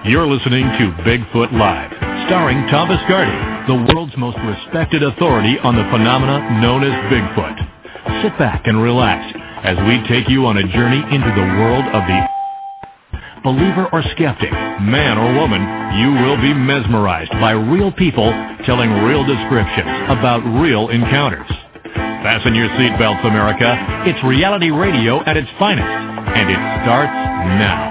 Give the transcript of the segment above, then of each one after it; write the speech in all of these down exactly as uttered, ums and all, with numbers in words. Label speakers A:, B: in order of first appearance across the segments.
A: You're listening to Bigfoot Live, starring Tom Biscardi, the world's most respected authority on the phenomena known as Bigfoot. Sit back and relax as we take you on a journey into the world of the believer or skeptic, man or woman. You will be mesmerized by real people telling real descriptions about real encounters. Fasten your seatbelts, America. It's reality radio at its finest, and it starts now.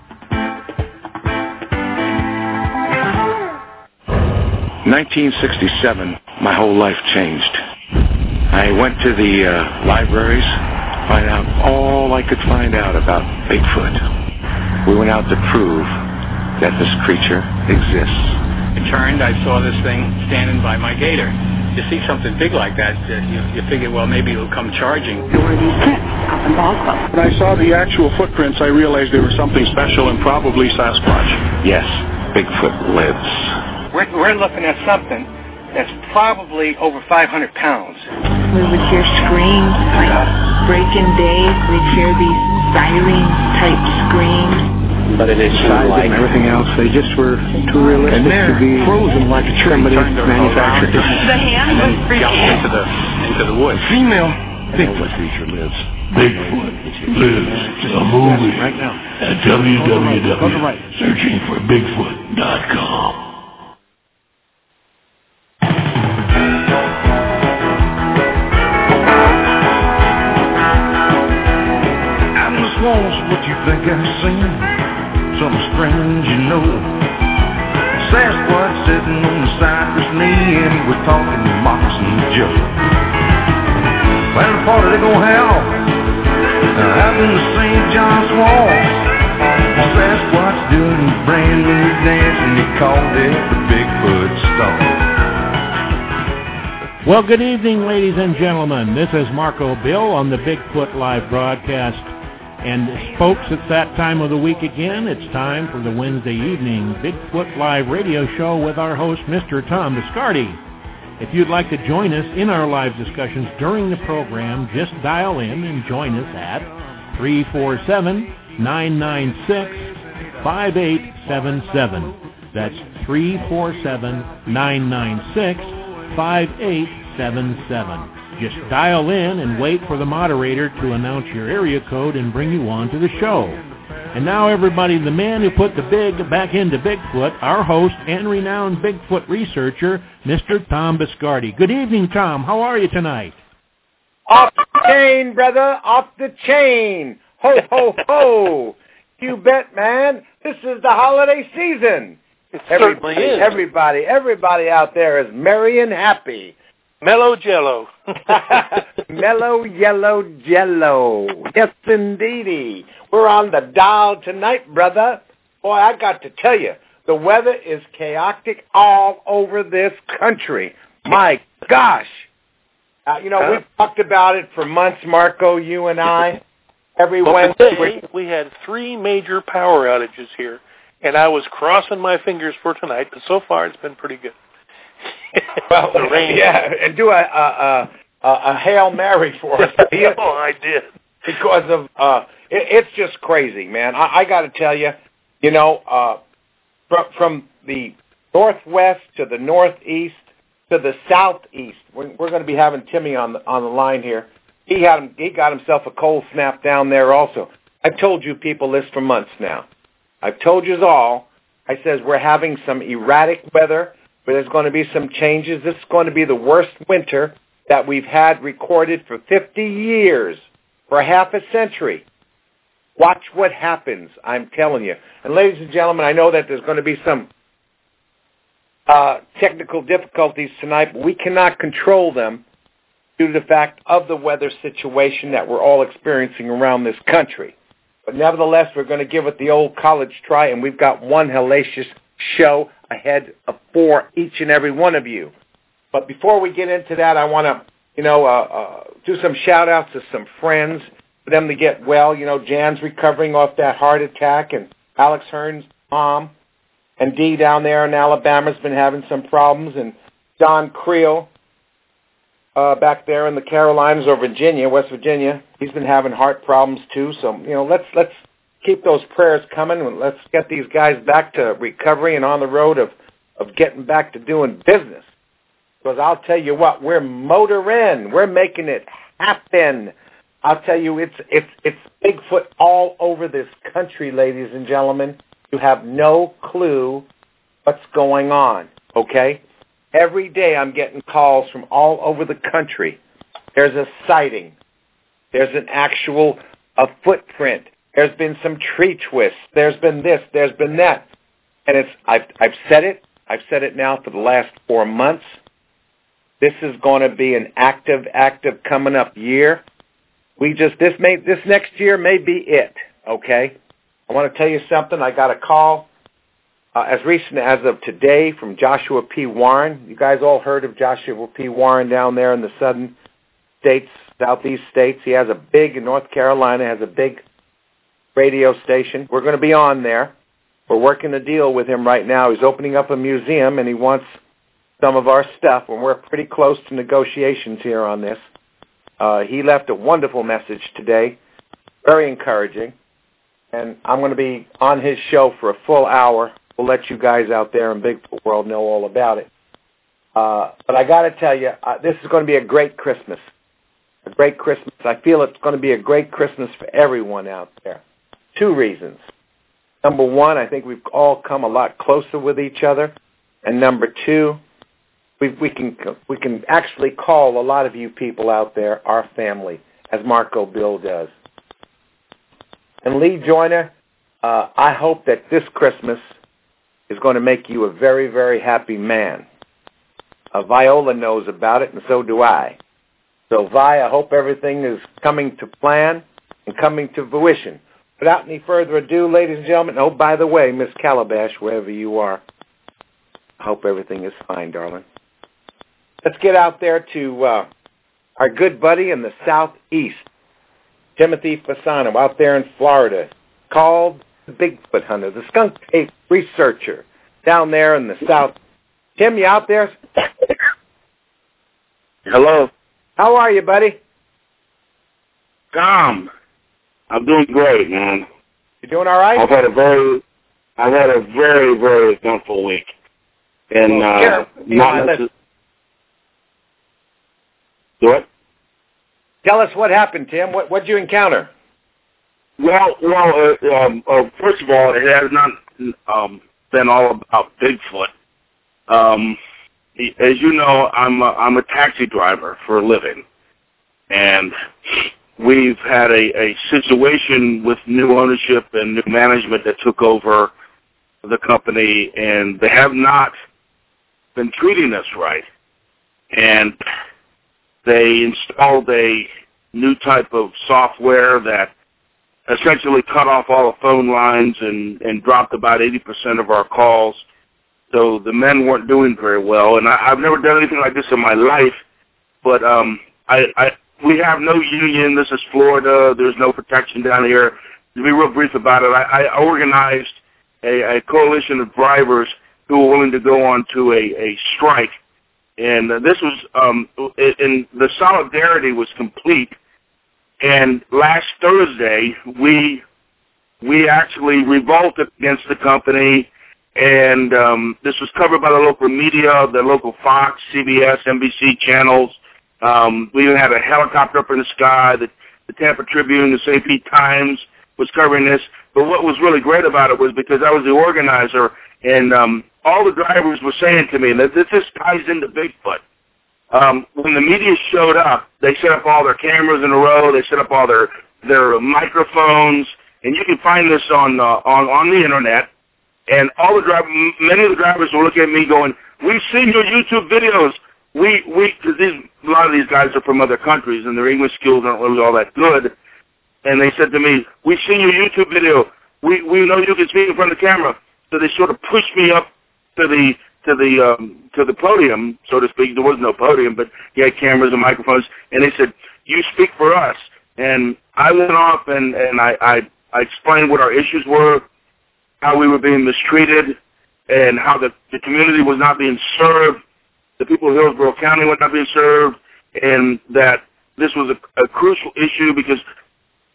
B: nineteen sixty-seven, my whole life changed. I went to the uh, libraries to find out all I could find out about Bigfoot. We went out to prove that this creature exists.
C: I turned, I saw this thing standing by my gator. You see something big like that, uh, you, you figure, well, maybe it'll come charging.
D: There were these prints up in Boswell.
E: When I saw the actual footprints, I realized they were something special and probably Sasquatch.
B: Yes, Bigfoot lives.
C: We're, we're looking at something that's probably over five hundred pounds.
D: We would hear screams like breaking day. We'd hear these siren-type screams.
B: But it is
E: size
B: like
E: and everything else, they just were too realistic
B: and they're
E: to be
B: frozen like a tree.
E: Somebody manufactured it.
D: The hand was freaking
C: into the into the woods.
E: Female
B: Bigfoot creature lives.
F: Bigfoot lives. A movie
E: right now
F: at w w w dot searching for bigfoot dot com.
G: What you think I've seen? Something strange, you know. Sasquatch sitting on the cypress knee, and he was talking to Moxon Joe. Well, the party they gonna have out in the Saint John's Walls. Sasquatch doing a brand new dance, and he called it the Bigfoot Stomp.
H: Well, good evening, ladies and gentlemen. This is Marco Bill on the Bigfoot Live broadcast. And folks, it's that time of the week again. It's time for the Wednesday evening Bigfoot Live radio show with our host, Mister Tom Biscardi. If you'd like to join us in our live discussions during the program, just dial in and join us at three four seven, nine nine six, five eight seven seven. That's three four seven, nine nine six, five eight seven seven. Just dial in and wait for the moderator to announce your area code and bring you on to the show. And now, everybody, the man who put the big back into Bigfoot, our host and renowned Bigfoot researcher, Mister Tom Biscardi. Good evening, Tom. How are you tonight?
I: Off the chain, brother. Off the chain. Ho, ho, ho. You bet, man. This is the holiday season.
J: It
I: everybody,
J: certainly is.
I: Everybody, everybody out there is merry and happy.
J: Mellow Jello.
I: Mellow yellow jello. Yes, indeedy. We're on the dial tonight, brother. Boy, I got to tell you, the weather is chaotic all over this country. My gosh. Uh, you know, huh? We've talked about it for months, Marco, you and I. Every
J: well,
I: Wednesday.
J: Today, we had three major power outages here, and I was crossing my fingers for tonight, but so far it's been pretty good.
I: Well, the rain. Yeah, and do a a, a, a Hail Mary for us.
J: Oh, I did.
I: Because of, uh, it, it's just crazy, man. I, I got to tell you, you know, uh, from, from the northwest to the northeast to the southeast, we're, we're going to be having Timmy on the, on the line here. He had him, he got himself a cold snap down there also. I've told you people this for months now. I've told you all. I says we're having some erratic weather. But there's going to be some changes. This is going to be the worst winter that we've had recorded for fifty years, for half a century. Watch what happens, I'm telling you. And ladies and gentlemen, I know that there's going to be some uh, technical difficulties tonight, but we cannot control them due to the fact of the weather situation that we're all experiencing around this country. But nevertheless, we're going to give it the old college try, and we've got one hellacious show ahead of for each and every one of you. But before we get into that, I want to, you know, uh, uh, do some shout-outs to some friends for them to get well. You know, Jan's recovering off that heart attack, and Alex Hearn's mom, and Dee down there in Alabama has been having some problems, and Don Creel uh, back there in the Carolinas or Virginia, West Virginia, he's been having heart problems too. So, you know, let's let's keep those prayers coming, and let's get these guys back to recovery and on the road of, of getting back to doing business. Because I'll tell you what, we're motoring. We're making it happen. I'll tell you, it's it's it's Bigfoot all over this country, ladies and gentlemen. You have no clue what's going on, okay? Every day I'm getting calls from all over the country. There's a sighting. There's an actual a footprint. There's been some tree twists. There's been this. There's been that. And it's I've I've said it. I've said it now for the last four months. This is going to be an active, active coming up year. We just, this may, this next year may be it, okay? I want to tell you something. I got a call uh, as recent as of today from Joshua P. Warren. You guys all heard of Joshua P. Warren down there in the southern states, southeast states. He has a big, in North Carolina, has a big radio station. We're going to be on there. We're working a deal with him right now. He's opening up a museum, and he wants some of our stuff, and we're pretty close to negotiations here on this. Uh, he left a wonderful message today, very encouraging, and I'm going to be on his show for a full hour. We'll let you guys out there in Bigfoot World know all about it. Uh, but I got to tell you, uh, this is going to be a great Christmas, a great Christmas. I feel it's going to be a great Christmas for everyone out there. Two reasons. Number one, I think we've all come a lot closer with each other, and number two, We, we can we can actually call a lot of you people out there our family, as Marco Bill does. And Lee Joyner, uh, I hope that this Christmas is going to make you a very, very happy man. Uh, Viola knows about it, and so do I. So, Vi, I hope everything is coming to plan and coming to fruition. Without any further ado, ladies and gentlemen, oh, by the way, Miss Calabash, wherever you are, I hope everything is fine, darling. Let's get out there to uh, our good buddy in the southeast, Timothy Fasano, out there in Florida, called the Bigfoot Hunter, the skunk ape researcher down there in the south. Tim, you out there?
K: Hello.
I: How are you, buddy?
K: Tom, I'm doing great, man.
I: You doing all right?
K: I've had a very, I've had a very, very eventful week, and
I: well,
K: uh,
I: here,
K: not necessarily. What?
I: Tell us what happened, Tim. What what'd you encounter?
K: Well, well. Uh, um, uh, first of all, it has not um, been all about Bigfoot. Um, as you know, I'm a, I'm a taxi driver for a living, and we've had a, a situation with new ownership and new management that took over the company, and they have not been treating us right. And they installed a new type of software that essentially cut off all the phone lines and, and dropped about eighty percent of our calls. So the men weren't doing very well. And I, I've never done anything like this in my life, but um, I, I, we have no union. This is Florida. There's no protection down here. To be real brief about it, I, I organized a, a coalition of drivers who were willing to go on to a, a strike. And uh, this was, um, and the solidarity was complete. And last Thursday, we we actually revolted against the company, and um, this was covered by the local media, the local Fox, C B S, N B C channels. Um, we even had a helicopter up in the sky. The, the Tampa Tribune, the Saint Pete Times was covering this. But what was really great about it was because I was the organizer, and um, all the drivers were saying to me that this just ties into Bigfoot. Um, when the media showed up, they set up all their cameras in a row. They set up all their their microphones, and you can find this on uh, on on the internet. And all the drivers, many of the drivers were looking at me, going, "We've seen your YouTube videos. We we because these a lot of these guys are from other countries, and their English skills aren't really all that good." And they said to me, "We've seen your YouTube video. We we know you can speak in front of the camera." So they sort of pushed me up to the to the um, to the podium, so to speak. There was no podium, but you had cameras and microphones. And they said, "You speak for us." And I went off and and I I, I explained what our issues were, how we were being mistreated, and how the the community was not being served. The people of Hillsborough County were not being served, and that this was a, a crucial issue because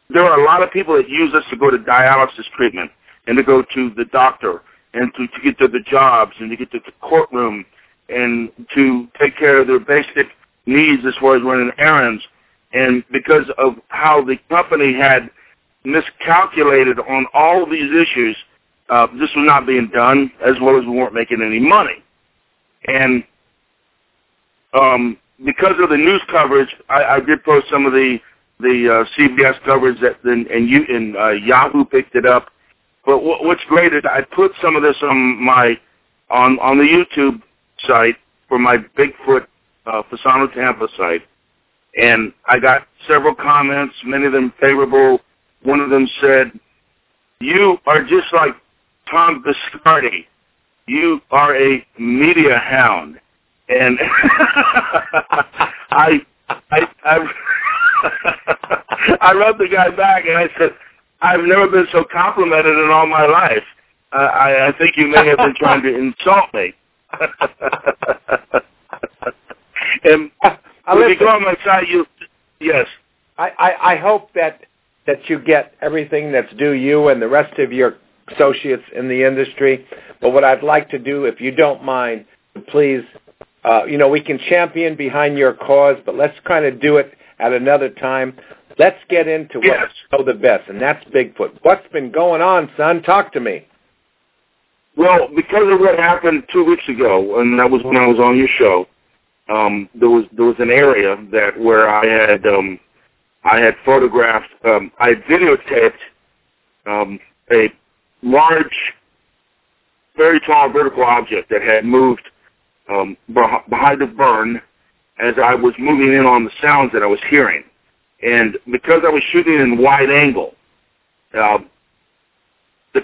K: there are a lot of people that use us to go to dialysis treatment and to go to the doctor and to, to get to the jobs and to get to the courtroom and to take care of their basic needs as far as running errands. And because of how the company had miscalculated on all of these issues, uh, this was not being done, as well as we weren't making any money. And um, because of the news coverage, I, I did post some of the the uh, C B S coverage that and, and, you, and uh, Yahoo picked it up. But what, what's great is I put some of this on my on on the YouTube site for my Bigfoot uh, Fasano Tampa site, and I got several comments, many of them favorable. One of them said, "You are just like Tom Biscardi. You are a media hound." And I, I, I, I wrote the guy back and I said, "I've never been so complimented in all my life. Uh, I, I think you may have been trying to insult me." And uh, if you go on my site, you yes.
I: I, I, I hope that that you get everything that's due you and the rest of your associates in the industry. But what I'd like to do, if you don't mind, please, uh, you know, we can champion behind your cause, but let's kind of do it at another time. Let's get into
K: yes.
I: what you know the best, and that's Bigfoot. What's been going on, son? Talk to me.
K: Well, because of what happened two weeks ago, and that was when I was on your show, um, there was there was an area that where I had um, I had photographed, um, I had videotaped um, a large, very tall vertical object that had moved um, behind the burn as I was moving in on the sounds that I was hearing. And because I was shooting in wide angle, uh, the,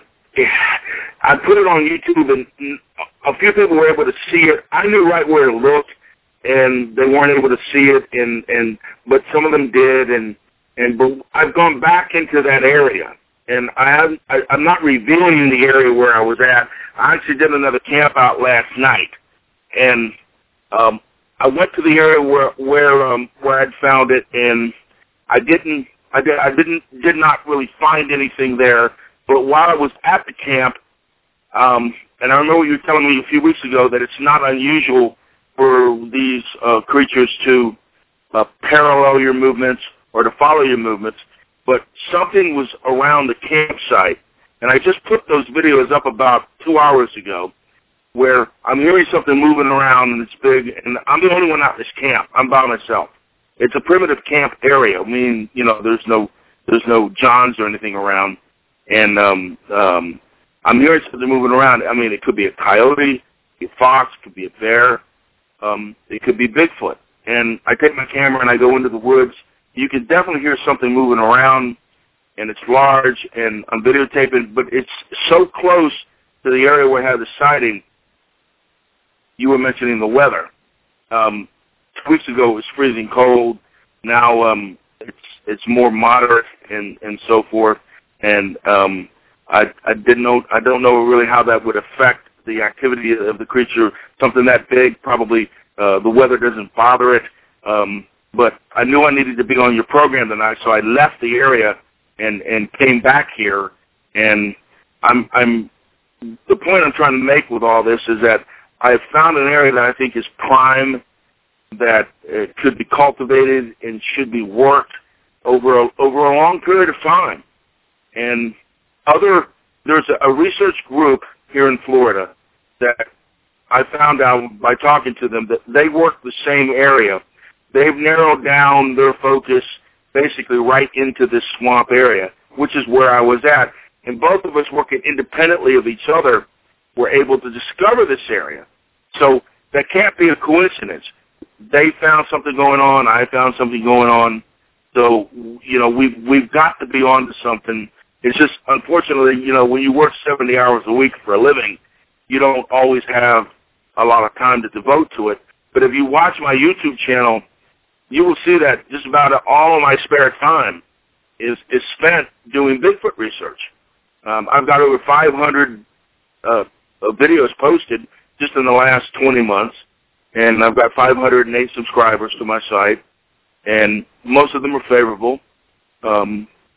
K: I put it on YouTube, and a few people were able to see it. I knew right where it looked, and they weren't able to see it, and, and but some of them did. And and but I've gone back into that area, and I have, I, I'm not revealing the area where I was at. I actually did another camp out last night, and um, I went to the area where where um, where I'd found it, and I didn't, I, did, I didn't, did not really find anything there. But while I was at the camp, um, and I remember you were telling me a few weeks ago that it's not unusual for these uh, creatures to uh, parallel your movements or to follow your movements. But something was around the campsite, and I just put those videos up about two hours ago, where I'm hearing something moving around and it's big, and I'm the only one out in this camp. I'm by myself. It's a primitive camp area. I mean, you know, there's no there's no Johns or anything around. And um, um, I'm hearing something moving around. I mean, it could be a coyote, it could be a fox, it could be a bear, um, it could be Bigfoot. And I take my camera and I go into the woods. You can definitely hear something moving around, and it's large, and I'm videotaping, but it's so close to the area where I had the sighting. You were mentioning the weather. Um, two weeks ago it was freezing cold. Now um, it's it's more moderate and, and so forth. And um, I I didn't know I don't know really how that would affect the activity of the creature. Something that big, probably uh, the weather doesn't bother it. Um, but I knew I needed to be on your program tonight, so I left the area and, and came back here. And I'm I'm the point I'm trying to make with all this is that I have found an area that I think is prime, that uh, could be cultivated and should be worked over a, over a long period of time. And other, there's a, a research group here in Florida that I found out by talking to them that they work the same area. They've narrowed down their focus basically right into this swamp area, which is where I was at. And both of us, working independently of each other, were able to discover this area. So that can't be a coincidence. They found something going on. I found something going on. So, you know, we've, we've got to be on to something. It's just, unfortunately, you know, when you work seventy hours a week for a living, you don't always have a lot of time to devote to it. But if you watch my YouTube channel, you will see that just about all of my spare time is, is spent doing Bigfoot research. Um, I've got over five hundred uh, videos posted just in the last twenty months, and I've got five hundred eight subscribers to my site, and most of them are favorable. Um,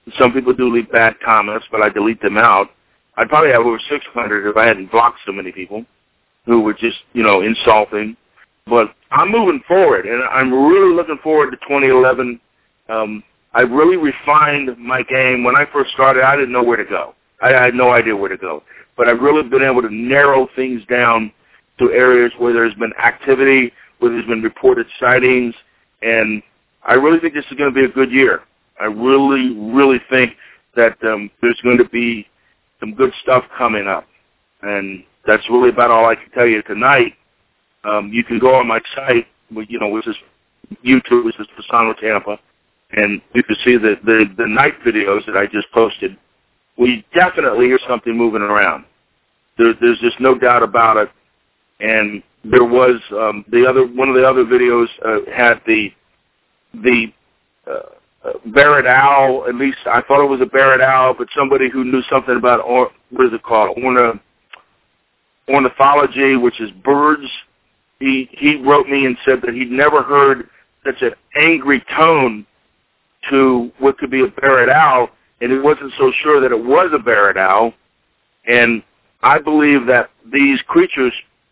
K: Some people do leave bad comments, but I delete them out. I'd probably have over six hundred if I hadn't blocked so many people who were just, you know, insulting. But I'm moving forward, and I'm really looking forward to twenty eleven. Um, I really refined my game. When I first started, I didn't know where to go. I had no idea where to go. But I've really been able to narrow things down to areas where there's been activity, where there's been reported sightings, and I really think this is going to be a good year. I really, really think that um, there's going to be some good stuff coming up. And that's really about all I can tell you tonight. Um, you can go on my site, you know, which is YouTube, which is Fasano Tampa, and you can see the, the, the night videos that I just posted. We definitely hear something moving around. There, there's just no doubt about it. And there was um, the other one of the other videos uh, had the the uh, uh, Barrett owl. At least I thought it was a Barrett owl, but somebody who knew something about or, what is it called Orna, ornithology, which is birds. He he wrote me and said that he'd never heard such an angry tone to what could be a Barrett owl, and he wasn't so sure that it was a Barrett owl. And I believe that these creatures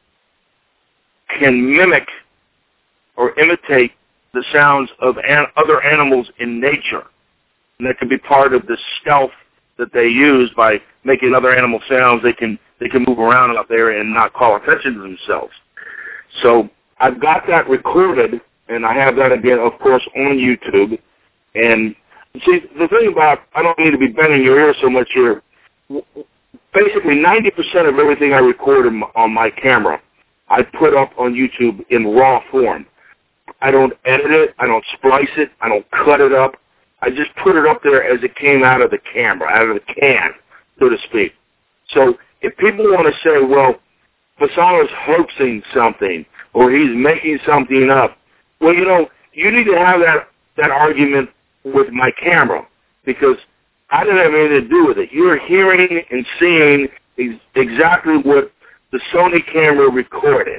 K: can mimic or imitate the sounds of an, other animals in nature. And that can be part of the stealth that they use by making other animal sounds. They can they can move around out there and not call attention to themselves. So I've got that recorded, and I have that again, of course, on YouTube. And see, the thing about, I don't need to be bending your ear so much here. Basically, ninety percent of everything I record on my camera, I put up on YouTube in raw form. I don't edit it. I don't splice it. I don't cut it up. I just put it up there as it came out of the camera, out of the can, so to speak. So if people want to say, well, Fasano's hoaxing something or he's making something up, well, you know, you need to have that, that argument with my camera because I didn't have anything to do with it. You're hearing and seeing ex- exactly what the Sony camera recorded.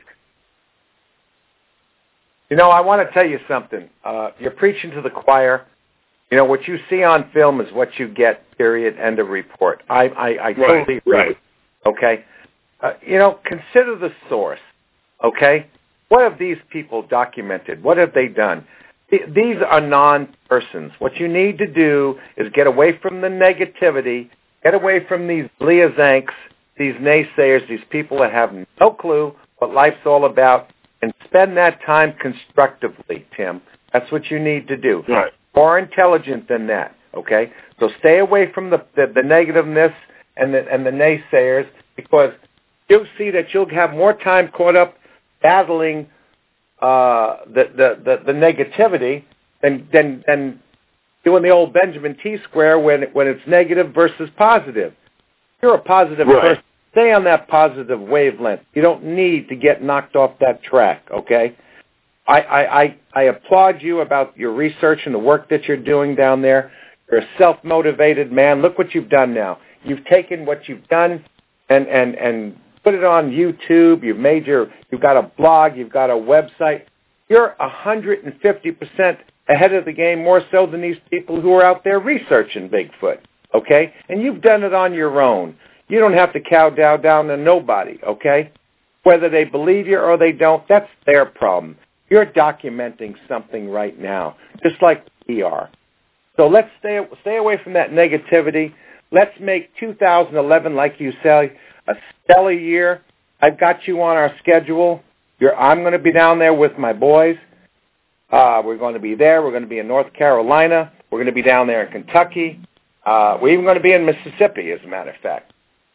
I: You know, I want to tell you something. Uh, you're preaching to the choir. You know, what you see on film is what you get, period, end of report. I, I, I
K: right,
I: totally agree.
K: Right.
I: Okay? Uh, you know, consider the source. Okay? What have these people documented? What have they done? These are non-persons. What you need to do is get away from the negativity, get away from these Leazanks, these naysayers, these people that have no clue what life's all about, and spend that time constructively, Tim. That's what you need to do.
K: Right.
I: More intelligent than that, okay? So stay away from the, the, the negativeness and the, and the naysayers because you'll see that you'll have more time caught up battling uh, the, the, the, the negativity than, than, than doing the old Benjamin T-square when, when it's negative versus positive. You're a positive
K: right.
I: person. Stay on that positive wavelength. You don't need to get knocked off that track, okay? I, I, I, I applaud you about your research and the work that you're doing down there. You're a self-motivated man. Look what you've done now. You've taken what you've done and, and, and put it on YouTube. You've made your, you've got a blog. You've got a website. You're one hundred fifty percent ahead of the game, more so than these people who are out there researching Bigfoot, okay? And you've done it on your own. You don't have to kowtow down to nobody, okay? Whether they believe you or they don't, that's their problem. You're documenting something right now, just like we are. So let's stay stay away from that negativity. Let's make two thousand eleven, like you say, a stellar year. I've got you on our schedule. You're, I'm going to be down there with my boys. Uh, we're going to be there. We're going to be in North Carolina. We're going to be down there in Kentucky. Uh, we're even going to be in Mississippi, as a matter of fact.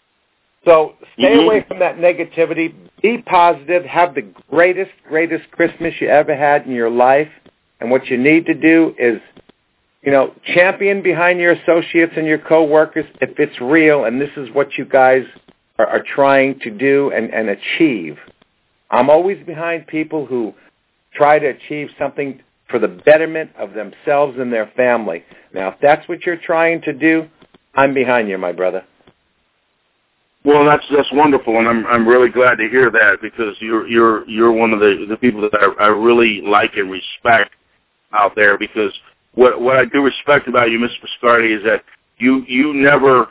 I: So stay mm-hmm. away from that negativity. Be positive. Have the greatest, greatest Christmas you ever had in your life. And what you need to do is, you know, champion behind your associates and your coworkers if it's real and this is what you guys are, are trying to do and, and achieve. I'm always behind people who try to achieve something for the betterment of themselves and their family. Now, if that's what you're trying to do, I'm behind you, my brother.
K: Well, that's that's wonderful, and I'm I'm really glad to hear that because you're you're you're one of the, the people that I, I really like and respect out there because what what I do respect about you, Mister Piscardi, is that you you never,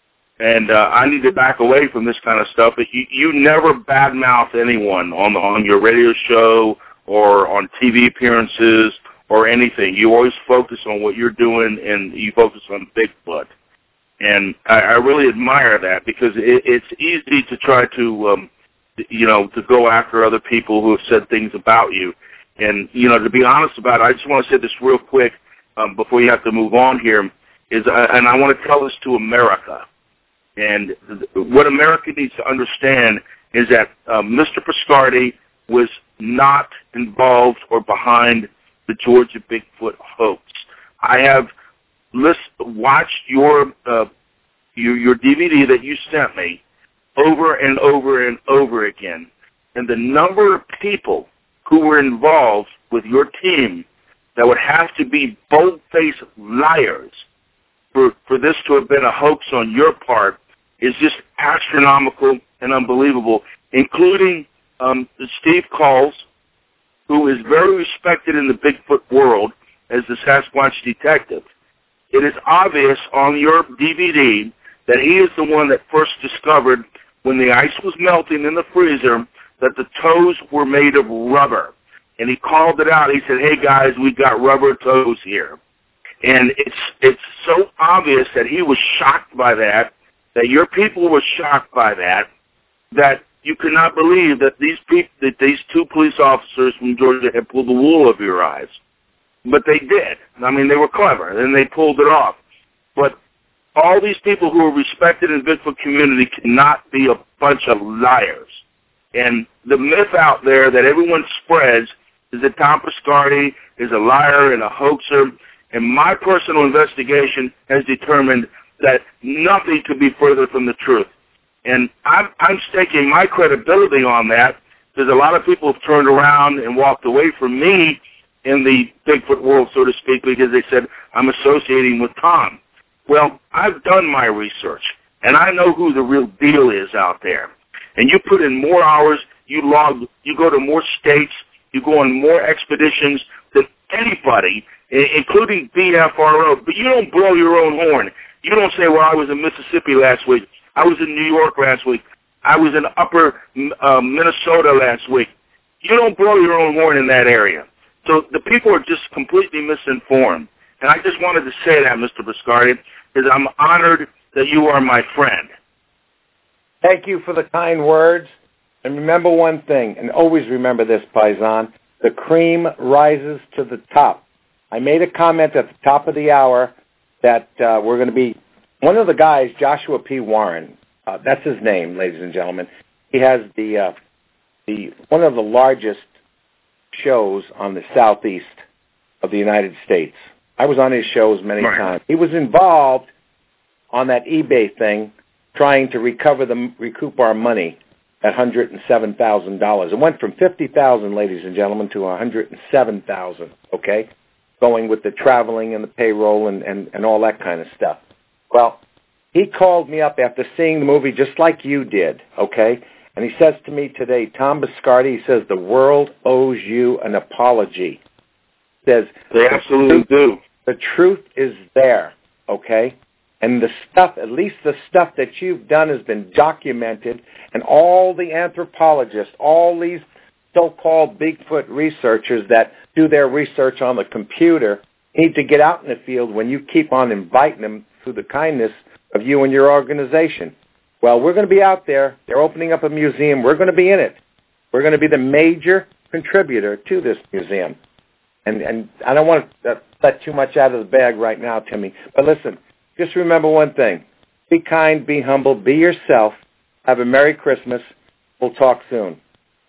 K: and uh, I need to back away from this kind of stuff, but you, you never badmouth anyone on the, on your radio show or on T V appearances or anything. You always focus on what you're doing, and you focus on Bigfoot. And I, I really admire that, because it, it's easy to try to, um, you know, to go after other people who have said things about you. And, you know, to be honest about it, I just want to say this real quick um, before you have to move on here, is, uh, and I want to tell this to America. And th- what America needs to understand is that uh, Mister Piscardi was not involved or behind the Georgia Bigfoot hoax. I have list, watched your, uh, your your D V D that you sent me over and over and over again, and the number of people who were involved with your team that would have to be bold-faced liars for, for this to have been a hoax on your part is just astronomical and unbelievable, including um, Steve Kulls, who is very respected in the Bigfoot world as the Sasquatch detective. It is obvious on your D V D that he is the one that first discovered, when the ice was melting in the freezer, that the toes were made of rubber. And he called it out. He said, hey, guys, we got rubber toes here. And it's it's so obvious that he was shocked by that, that your people were shocked by that, that you could not believe that these people, that these two police officers from Georgia had pulled the wool over your eyes. But they did. I mean, they were clever, and they pulled it off. But all these people who are respected in the Bigfoot community cannot be a bunch of liars. And the myth out there that everyone spreads is that Tom Piscardi is a liar and a hoaxer. And my personal investigation has determined that nothing could be further from the truth. And I'm, I'm staking my credibility on that, because a lot of people have turned around and walked away from me in the Bigfoot world, so to speak, because they said I'm associating with Tom. Well, I've done my research, and I know who the real deal is out there. And you put in more hours, you log, you go to more states, you go on more expeditions than anybody, including B F R O, but you don't blow your own horn. You don't say, well, I was in Mississippi last week, I was in New York last week, I was in upper uh, Minnesota last week. You don't blow your own horn in that area. So the people are just completely misinformed. And I just wanted to say that, Mister Piscardi, because I'm honored that you are my friend.
I: Thank you for the kind words. And remember one thing, and always remember this, Paisan, the cream rises to the top. I made a comment at the top of the hour that uh, we're going to be, one of the guys, Joshua P. Warren, uh, that's his name, ladies and gentlemen. He has the uh, the one of the largest shows on the southeast of the United States. I was on his shows many right. times. He was involved on that eBay thing, trying to recover the recoup our money at one hundred seven thousand dollars. It went from fifty thousand dollars, ladies and gentlemen, to one hundred seven thousand dollars, okay, going with the traveling and the payroll and, and, and all that kind of stuff. Well, he called me up after seeing the movie just like you did, okay, and he says to me today, Tom Piscardi, he says, the world owes you an apology. He says,
K: they absolutely do.
I: The truth is there, okay? And the stuff, at least the stuff that you've done has been documented, and all the anthropologists, all these so-called Bigfoot researchers that do their research on the computer need to get out in the field when you keep on inviting them through the kindness of you and your organization. Well, we're going to be out there. They're opening up a museum. We're going to be in it. We're going to be the major contributor to this museum. And, and I don't want to let too much out of the bag right now, Timmy, but listen, just remember one thing. Be kind, be humble, be yourself. Have a Merry Christmas. We'll talk soon.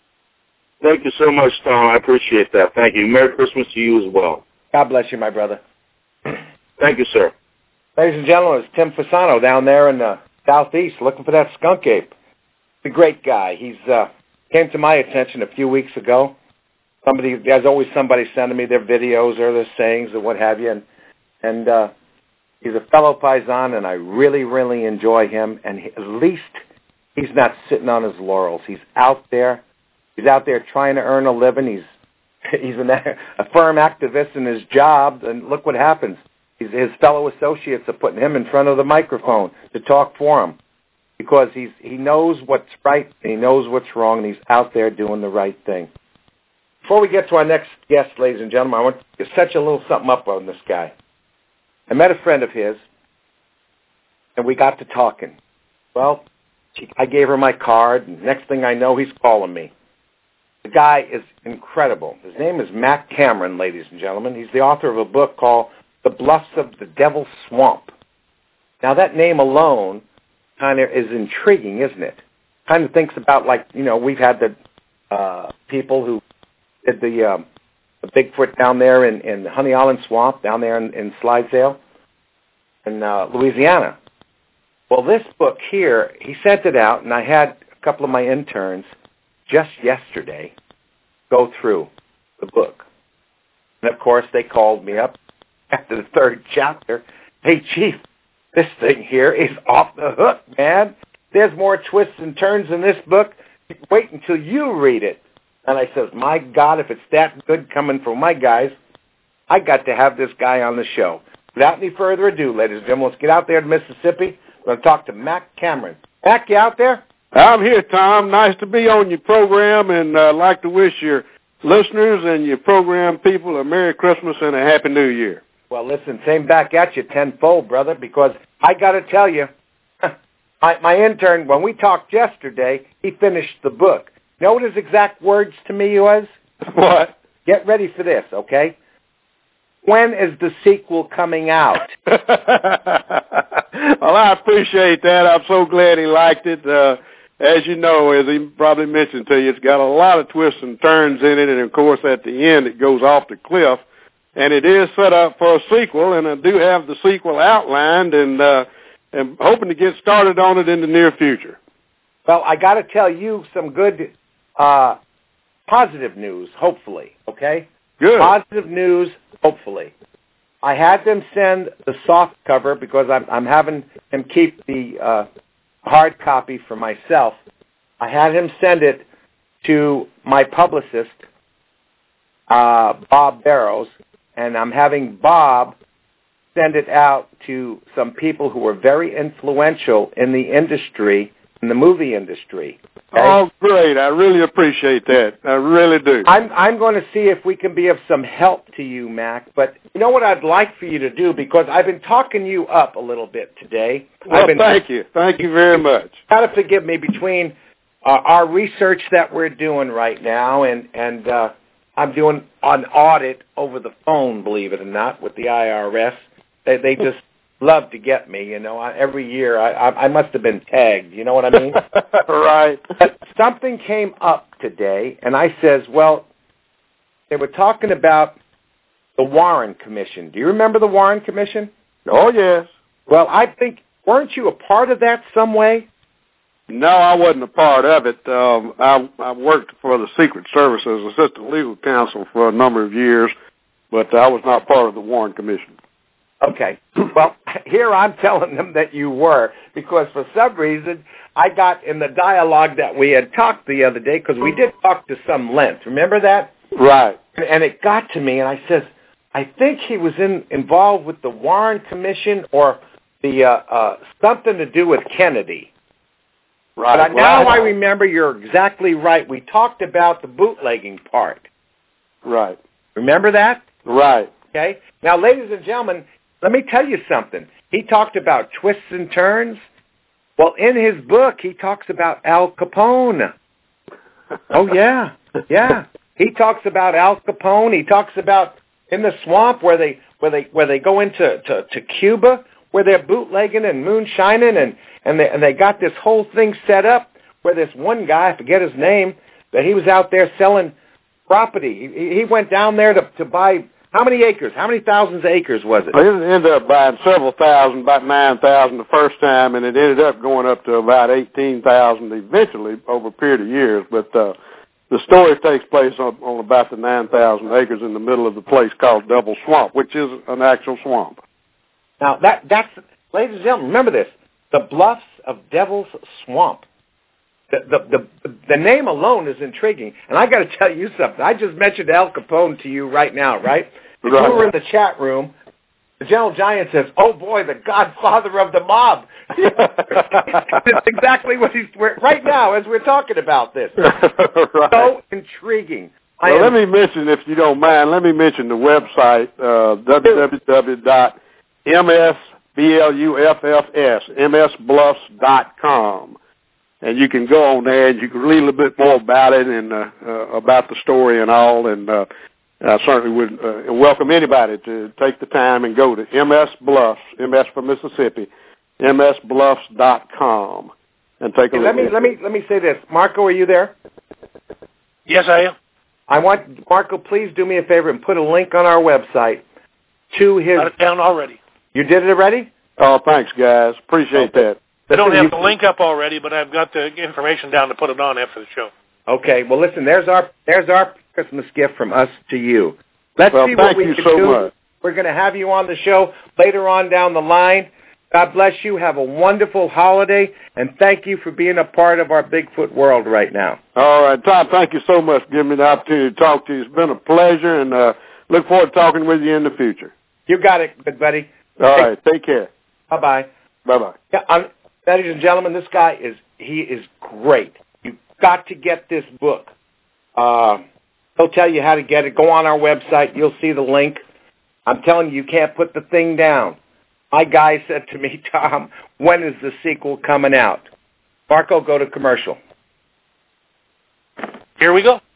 K: Thank you so much, Tom. I appreciate that. Thank you. Merry Christmas to you as well.
I: God bless you, my brother.
K: Thank you, sir.
I: Ladies and gentlemen, it's Tim Fasano down there in the southeast looking for that skunk ape. He's a great guy. He's uh, came to my attention a few weeks ago. Somebody, there's always somebody sending me their videos or their sayings or what have you, and and uh, he's a fellow Paisan, and I really, really enjoy him. And he, at least he's not sitting on his laurels. He's out there. He's out there trying to earn a living. He's he's an, a firm activist in his job, and look what happens. He's, his fellow associates are putting him in front of the microphone to talk for him because he's he knows what's right and he knows what's wrong, and he's out there doing the right thing. Before we get to our next guest, ladies and gentlemen, I want to set you a little something up on this guy. I met a friend of his, and we got to talking. Well, I gave her my card, and next thing I know, he's calling me. The guy is incredible. His name is Matt Cameron, ladies and gentlemen. He's the author of a book called The Bluffs of the Devil's Swamp. Now, that name alone kind of is intriguing, isn't it? Kind of thinks about, like, you know, we've had the uh, people who did the, um, the Bigfoot down there in, in Honey Island Swamp, down there in, in Slidesdale, in uh, Louisiana. Well, this book here, he sent it out, and I had a couple of my interns just yesterday go through the book. And, of course, they called me up after the third chapter. Hey, Chief, this thing here is off the hook, man. There's more twists and turns in this book. Wait until you read it. And I says, my God, if it's that good coming from my guys, I got to have this guy on the show. Without any further ado, ladies and gentlemen, let's get out there to Mississippi. We're going to talk to Mac Cameron. Mac, you out there?
L: I'm here, Tom. Nice to be on your program, and I'd uh, like to wish your listeners and your program people a Merry Christmas and a Happy New Year.
I: Well, listen, same back at you tenfold, brother, because I got to tell you, my, my intern, when we talked yesterday, he finished the book. You know what his exact words to me was?
L: What?
I: Get ready for this, okay? When is the sequel coming out?
L: Well, I appreciate that. I'm so glad he liked it. Uh, as you know, as he probably mentioned to you, it's got a lot of twists and turns in it, and, of course, at the end it goes off the cliff. And it is set up for a sequel, and I do have the sequel outlined, and uh, am hoping to get started on it in the near future.
I: Well, I got to tell you some good, uh, positive news, hopefully, okay?
L: Good.
I: Positive news, hopefully. I had them send the soft cover because I'm, I'm having him keep the uh, hard copy for myself. I had him send it to my publicist, uh, Bob Barrows, and I'm having Bob send it out to some people who are very influential in the industry, in the movie industry. Okay?
L: Oh, great. I really appreciate that. I really do.
I: I'm I'm going to see if we can be of some help to you, Mac. But you know what I'd like for you to do, because I've been talking you up a little bit today.
L: Well,
I: I've been,
L: thank you. Thank you very much.
I: You got to forgive me between uh, our research that we're doing right now, and, and uh, I'm doing an audit over the phone, believe it or not, with the I R S. They, they just love to get me, you know. I, every year I, I, I must have been tagged, you know what I mean?
L: Right.
I: But something came up today, and I says, well, they were talking about the Warren Commission. Do you remember the Warren Commission?
L: Oh, yes.
I: Well, I think, weren't you a part of that some way?
L: No, I wasn't a part of it. Um, I, I worked for the Secret Service as assistant legal counsel for a number of years, but I was not part of the Warren Commission.
I: Okay. Well, here I'm telling them that you were, because for some reason I got in the dialogue that we had talked the other day, because we did talk to some length. Remember that?
L: Right.
I: And, and it got to me, and I says, I think he was in, involved with the Warren Commission or the uh, uh, something to do with Kennedy.
L: Right.
I: But I, now I remember you're exactly right. We talked about the bootlegging part.
L: Right.
I: Remember that?
L: Right.
I: Okay. Now, ladies and gentlemen, let me tell you something. He talked about twists and turns. Well, in his book, he talks about Al Capone. Oh, yeah. Yeah. He talks about Al Capone. He talks about in the swamp where they where they where they go into to, to Cuba, where they're bootlegging and moonshining, and and they and they got this whole thing set up where this one guy, I forget his name, that he was out there selling property. He, he went down there to to buy. How many acres? How many thousands of acres was it?
L: It ended up buying several thousand, about nine thousand the first time, and it ended up going up to about eighteen thousand eventually over a period of years. But uh, the story takes place on, on about the nine thousand acres in the middle of the place called Devil's Swamp, which is an actual swamp.
I: Now, that that's, ladies and gentlemen, remember this, the Bluffs of Devil's Swamp. the, the the the name alone is intriguing. And I got to tell you something. I just mentioned Al Capone to you right now, right? If
L: right.
I: you were in the chat room, the Gentle Giant says, "Oh boy, the Godfather of the mob." It's exactly what he's right now as we're talking about this.
L: Right.
I: So intriguing.
L: Well,
I: am,
L: let me mention, if you don't mind, let me mention the website, uh, w w w dot m s bluffs, m s bluffs dot com. And you can go on there and you can read a little bit more about it and uh, uh, about the story and all. And uh, I certainly would uh, welcome anybody to take the time and go to M S Bluffs, M S for Mississippi, m s bluffs dot com, and take a
I: hey,
L: look.
I: Let me let me let me say this, Marco. Are you there?
J: Yes, I am.
I: I want Marco. Please do me a favor and put a link on our website to his.
J: Got it down already.
I: You did it already?
L: Oh, thanks, guys. Appreciate
I: okay.
L: that.
J: I don't
I: Listen,
J: have
I: you,
J: the link up already, but I've got the information down to put it on after the show.
I: Okay. Well, listen. There's our there's our Christmas gift from us to you. Let's
L: well,
I: see what we
L: you
I: can
L: so
I: do.
L: Much.
I: We're going to have you on the show later on down the line. God bless you. Have a wonderful holiday, and thank you for being a part of our Bigfoot world right now.
L: All right, Tom, thank you so much for giving me the opportunity to talk to you. It's been a pleasure, and uh, look forward to talking with you in the future.
I: You got it, good buddy.
L: All
I: take,
L: right, take care.
I: Bye-bye.
L: Bye-bye.
I: Yeah, I'm, ladies and gentlemen, this guy is, he is great. You've got to get this book. Uh, he'll tell you how to get it. Go on our website. You'll see the link. I'm telling you, you can't put the thing down. My guy said to me, Tom, when is the sequel coming out? Marco, go to commercial.
J: Here we go.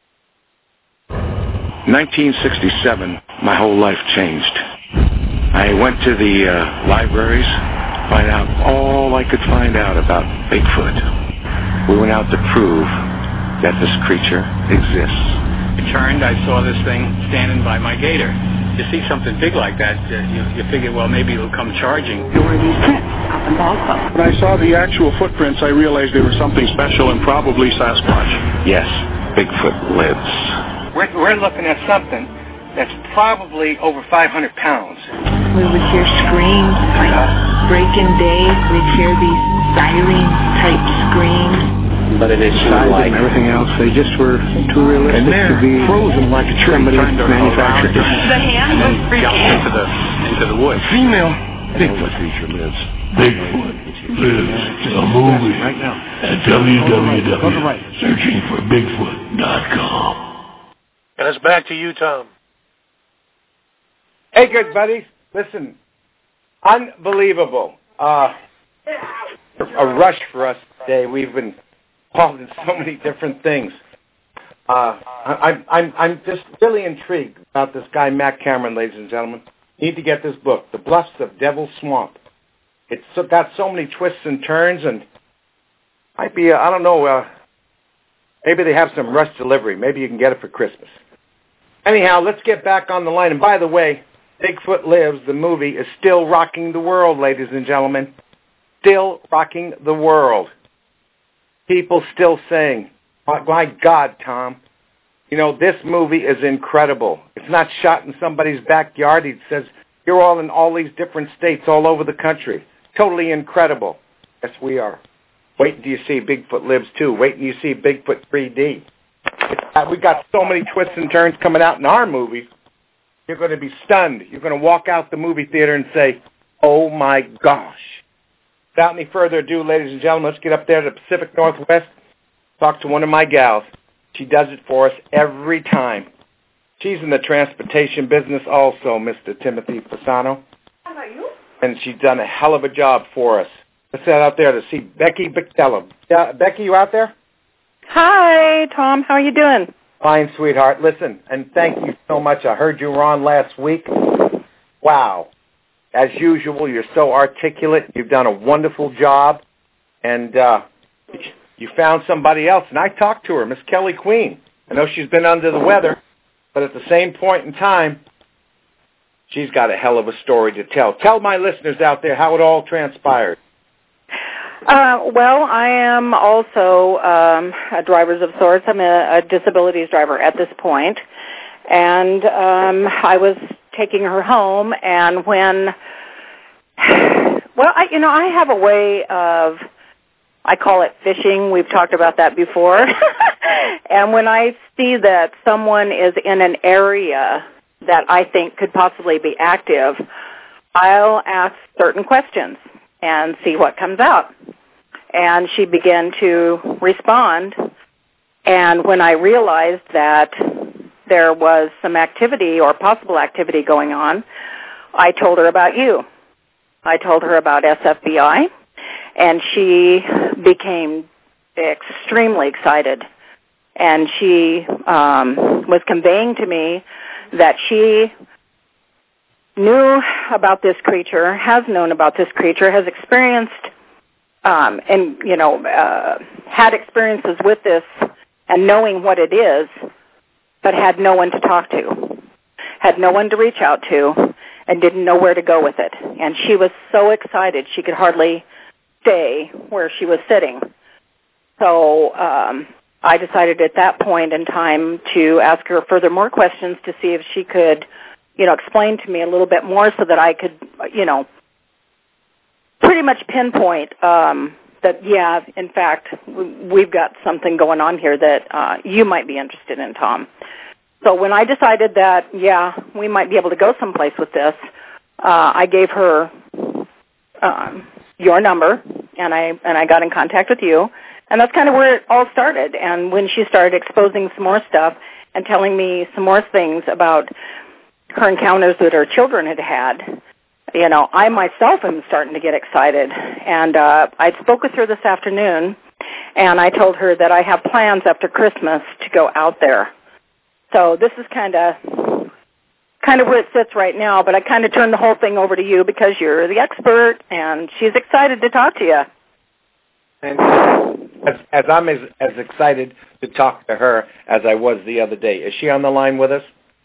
B: nineteen sixty-seven, my whole life changed. I went to the uh, libraries, find out all I could find out about Bigfoot. We went out to prove that this creature exists.
C: I turned, I saw this thing standing by my gator. You see something big like that, uh, you, you figure, well, maybe it'll come charging.
D: There were these prints up in Boswell.
E: When I saw the actual footprints, I realized they were something special and probably Sasquatch.
B: Yes, Bigfoot lives.
I: We're, we're looking at something that's probably over five hundred pounds.
D: We would hear screams like breaking day. We'd hear these siren-type screams.
C: But it is size like and everything else, they just were too realistic to be frozen like a tree somebody manufactured.
D: The hand was freaking
C: into the into the woods.
F: Female Bigfoot creature lives. Bigfoot lives. A movie
C: right now
F: at w w w dot searching for bigfoot dot com.
J: And it's back to you, Tom.
I: Hey, good buddies. Listen, unbelievable. Uh, a rush for us today. We've been involved in so many different things. Uh, I, I'm I'm just really intrigued about this guy, Matt Cameron, ladies and gentlemen. You need to get this book, The Bluffs of Devil's Swamp. It's got so many twists and turns, and might be, uh, I don't know, uh, maybe they have some rush delivery. Maybe you can get it for Christmas. Anyhow, let's get back on the line. And by the way, Bigfoot Lives, the movie, is still rocking the world, ladies and gentlemen. Still rocking the world. People still saying, my, my God, Tom, you know, this movie is incredible. It's not shot in somebody's backyard. He says, you're all in all these different states all over the country. Totally incredible. Yes, we are. Wait until you see Bigfoot Lives two. Wait until you see Bigfoot three D. Uh, we got so many twists and turns coming out in our movies. You're going to be stunned. You're going to walk out the movie theater and say, oh, my gosh. Without any further ado, ladies and gentlemen, let's get up there to the Pacific Northwest, talk to one of my gals. She does it for us every time. She's in the transportation business also, Mister Timothy Fasano.
M: How about you?
I: And she's done a hell of a job for us. Let's head out there to see Becky Bictello. Uh, Becky, you out there?
M: Hi, Tom. How are you doing?
I: Fine, sweetheart. Listen, and thank you so much. I heard you were on last week. Wow. As usual, you're so articulate. You've done a wonderful job. And uh, you found somebody else. And I talked to her, Miss Kelly Queen. I know she's been under the weather, but at the same point in time, she's got a hell of a story to tell. Tell my listeners out there how it all transpired.
M: Uh, well, I am also um, a driver of sorts. I'm a, a disabilities driver at this point. And um, I was taking her home, and when, well, I, you know, I have a way of I call it fishing. We've talked about that before. And when I see that someone is in an area that I think could possibly be active, I'll ask certain questions and see what comes out. And she began to respond. And when I realized that there was some activity or possible activity going on, I told her about you. I told her about S F B I, and she became extremely excited. And she um, was conveying to me that she knew about this creature, has known about this creature, has experienced um, and, you know, uh, had experiences with this and knowing what it is, but had no one to talk to, had no one to reach out to, and didn't know where to go with it. And she was so excited she could hardly stay where she was sitting. So um, I decided at that point in time to ask her further more questions to see if she could, you know, explain to me a little bit more so that I could, you know, pretty much pinpoint um, that, yeah, in fact, we've got something going on here that uh, you might be interested in, Tom. So when I decided that, yeah, we might be able to go someplace with this, uh, I gave her um, your number, and I and I got in contact with you, and that's kind of where it all started. And when she started exposing some more stuff and telling me some more things about her encounters that her children had had, you know, I myself am starting to get excited. And uh, I spoke with her this afternoon, and I told her that I have plans after Christmas to go out there. So this is kind of kind of where it sits right now, but I kind of turned the whole thing over to you because you're the expert, and she's excited to talk to you.
I: And as, as I'm as, as excited to talk to her as I was the other day. Is she on the line with us?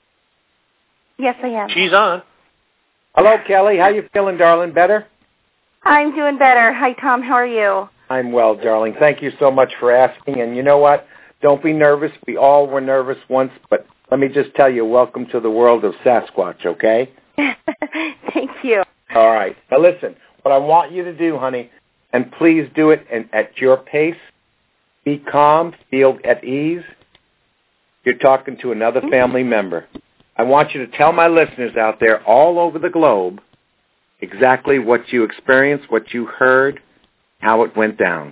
N: Yes, I am.
J: She's on.
I: Hello, Kelly. How you feeling, darling? Better?
N: I'm doing better. Hi, Tom. How are you?
I: I'm well, darling. Thank you so much for asking. And you know what? Don't be nervous. We all were nervous once, but let me just tell you, welcome to the world of Sasquatch, okay?
N: Thank you.
I: All right. Now, listen, what I want you to do, honey, and please do it in, at your pace, be calm, feel at ease. You're talking to another family member. I want you to tell my listeners out there all over the globe exactly what you experienced, what you heard, how it went down.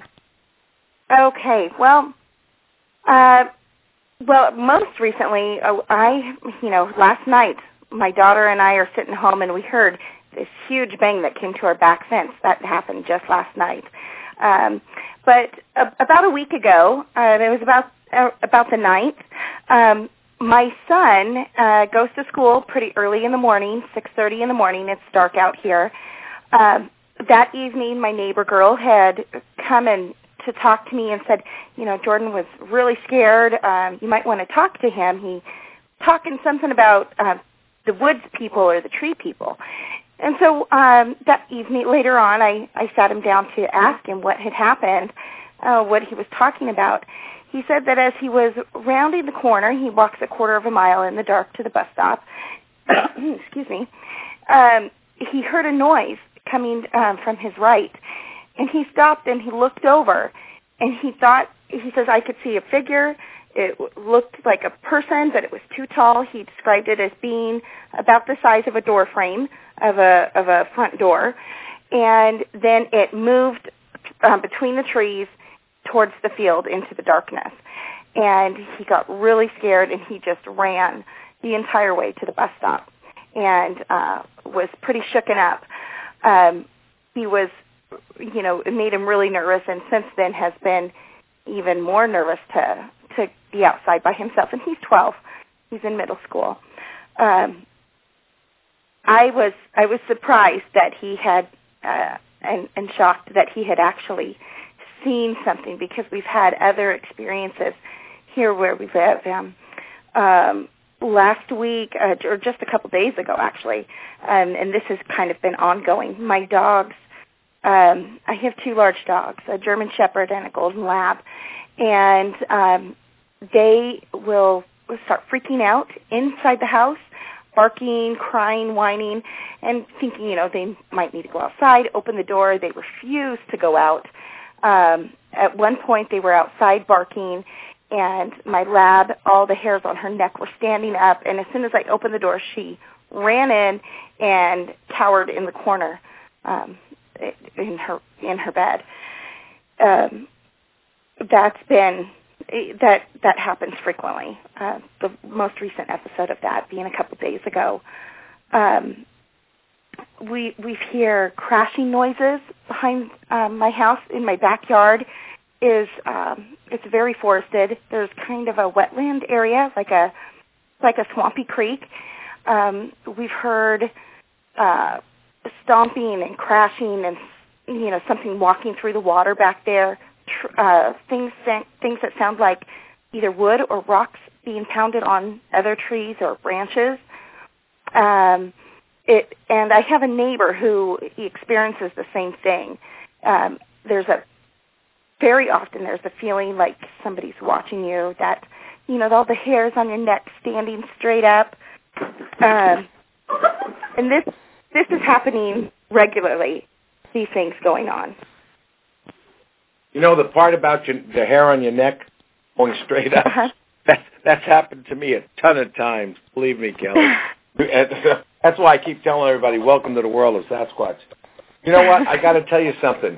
N: Okay. Well, uh, well, most recently, uh, I, you know, last night, my daughter and I are sitting home, and we heard this huge bang that came to our back fence. That happened just last night. Um, but uh, about a week ago, uh, it was about uh, about the ninth. Um, my son uh, goes to school pretty early in the morning, six thirty in the morning. It's dark out here. Um, that evening, my neighbor girl had come and to talk to me and said, you know, Jordan was really scared. Um, you might want to talk to him. He talking something about uh, the woods people or the tree people. And so um, that evening, later on, I, I sat him down to ask him what had happened, uh, what he was talking about. He said that as he was rounding the corner, he walks a quarter of a mile in the dark to the bus stop, excuse me, um, he heard a noise coming um, from his right. And he stopped and he looked over, and he thought, he says, I could see a figure. It looked like a person, but it was too tall. He described it as being about the size of a door frame of a of a front door. And then it moved um, between the trees towards the field into the darkness. And he got really scared, and he just ran the entire way to the bus stop and uh, was pretty shooken up. Um, he was, you know, it made him really nervous, and since then has been even more nervous to to be outside by himself. And he's twelve; he's in middle school. Um, I was I was surprised that he had uh, and and shocked that he had actually seen something, because we've had other experiences here where we live. Um, um, last week, uh, or just a couple days ago, actually, um, and this has kind of been ongoing. My dogs. Um, I have two large dogs, a German Shepherd and a Golden Lab, and um, they will start freaking out inside the house, barking, crying, whining, and thinking, you know, they might need to go outside, open the door. They refuse to go out. Um, at one point, they were outside barking, and my lab, all the hairs on her neck were standing up, and as soon as I opened the door, she ran in and cowered in the corner um, in her in her bed. Um, that's been that that happens frequently. Uh, the most recent episode of that being a couple days ago. Um, we we hear crashing noises behind um, my house in my backyard. Is um, it's very forested. There's kind of a wetland area, like a like a swampy creek. Um, we've heard uh, stomping and crashing, and you know something walking through the water back there. Tr- uh, things things that sound like either wood or rocks being pounded on other trees or branches. Um, it and I have a neighbor who experiences the same thing. Um, there's a Very often there's a feeling like somebody's watching you, that, you know, all the hairs on your neck standing straight up. Um, and this this is happening regularly, these things going on.
I: You know, the part about your, the hair on your neck going straight up, uh-huh. that's, that's happened to me a ton of times, believe me, Kelly. That's why I keep telling everybody, welcome to the world of Sasquatch. You know what? I got to tell you something.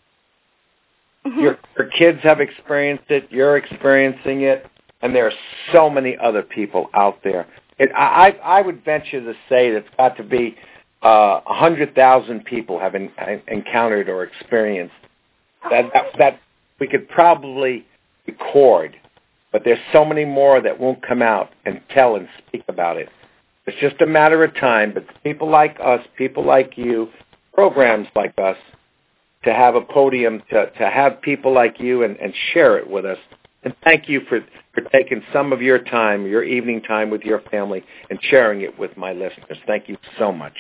I: Mm-hmm. Your, your kids have experienced it. You're experiencing it, and there are so many other people out there. It, I, I would venture to say that it's got to be uh, one hundred thousand people have in, encountered or experienced that, that. That we could probably record, but there's so many more that won't come out and tell and speak about it. It's just a matter of time. But people like us, people like you, programs like us, to have a podium, to, to have people like you and, and share it with us. And thank you for, for taking some of your time, your evening time with your family, and sharing it with my listeners. Thank you so much.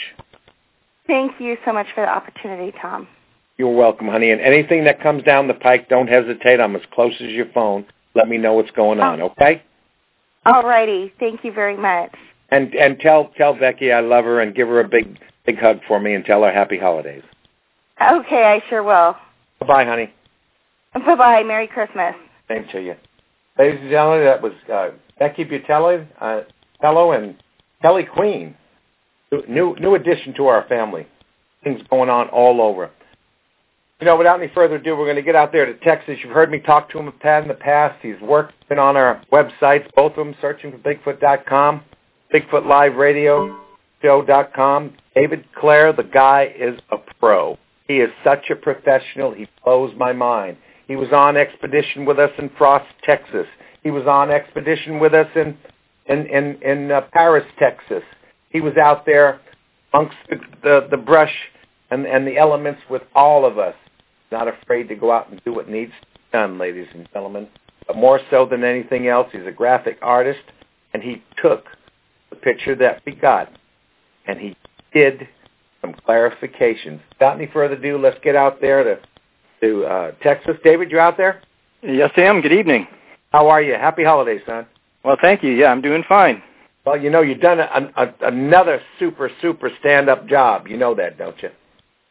N: Thank you so much for the opportunity, Tom.
I: You're welcome, honey. And anything that comes down the pike, don't hesitate. I'm as close as your phone. Let me know what's going on, okay?
N: All righty. Thank you very much.
I: And and tell tell Becky I love her, and give her a big, big hug for me, and tell her happy holidays.
N: Okay, I sure will.
I: Bye-bye, honey.
N: Bye-bye. Merry Christmas.
I: Same to you. Ladies and gentlemen, that was uh, Becky Butello, uh, Tello and Kelly Queen. New new addition to our family. Things going on all over. You know, without any further ado, we're going to get out there to Texas. You've heard me talk to him in the past. He's worked been on our websites, both of them, searching for Bigfoot dot com, Bigfoot Live Radio Show dot com. David Clare, the guy is a pro. He is such a professional. He blows my mind. He was on expedition with us in Frost, Texas. He was on expedition with us in in in, in uh, Paris, Texas. He was out there amongst the, the, the brush and, and the elements with all of us. Not afraid to go out and do what needs to be done, ladies and gentlemen. But more so than anything else, he's a graphic artist, and he took the picture that we got, and he did some clarifications. Without any further ado, let's get out there to, to uh, Texas. David, you out there?
O: Yes, I am. Good evening.
I: How are you? Happy holidays, son.
O: Well, thank you. Yeah, I'm doing fine.
I: Well, you know, you've done a, a, another super, super stand-up job. You know that, don't you?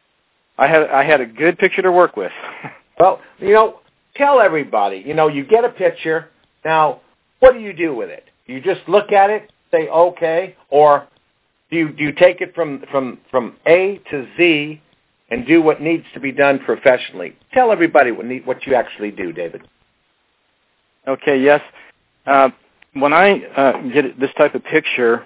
O: I had I had a good picture to work with.
I: Well, you know, tell everybody, you know, you get a picture. Now, what do you do with it? Do you just look at it, say, okay, or do you, do you take it from, from, from A to Z and do what needs to be done professionally? Tell everybody what, need, what you actually do, David.
O: Okay, yes. Uh, when I uh, get this type of picture,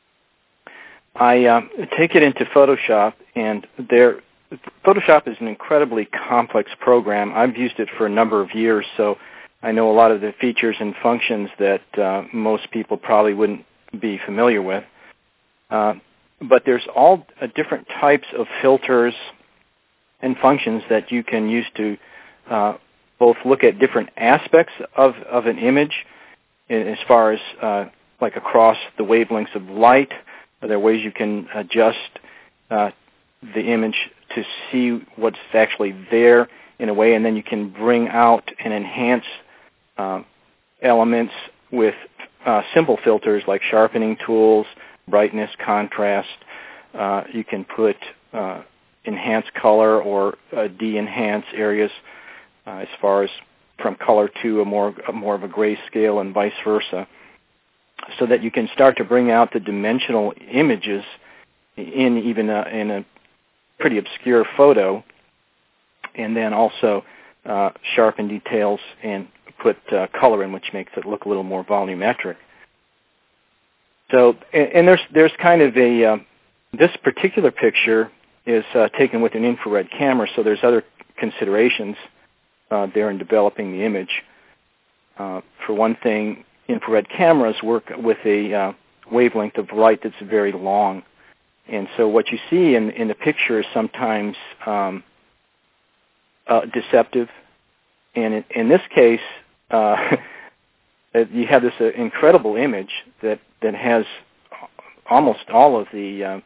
O: I uh, take it into Photoshop, and there, Photoshop is an incredibly complex program. I've used it for a number of years, so I know a lot of the features and functions that uh, most people probably wouldn't be familiar with. Uh, but there's all uh, different types of filters and functions that you can use to uh, both look at different aspects of, of an image as far as uh, like across the wavelengths of light. There are ways you can adjust uh, the image to see what's actually there in a way, and then you can bring out and enhance uh, elements with uh, simple filters like sharpening tools, brightness, contrast. Uh, you can put uh, enhance color or uh, de-enhance areas. uh, as far as from color to a more a more of a gray scale and vice versa, so that you can start to bring out the dimensional images in even a, in a pretty obscure photo, and then also uh, sharpen details and put uh, color in, which makes it look a little more volumetric. So, and, and there's there's kind of a uh, this particular picture is uh, taken with an infrared camera, so there's other considerations uh, there in developing the image. Uh, for one thing, infrared cameras work with a uh, wavelength of light that's very long. And so what you see in, in the picture is sometimes um, uh, deceptive. And in, in this case, uh, you have this uh, incredible image that, that has almost all of the uh,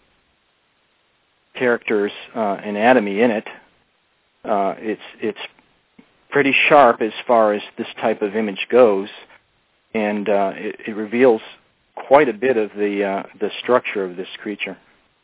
O: characters' uh, anatomy in it. Uh, it's it's pretty sharp as far as this type of image goes, and uh, it, it reveals quite a bit of the uh, the structure of this creature.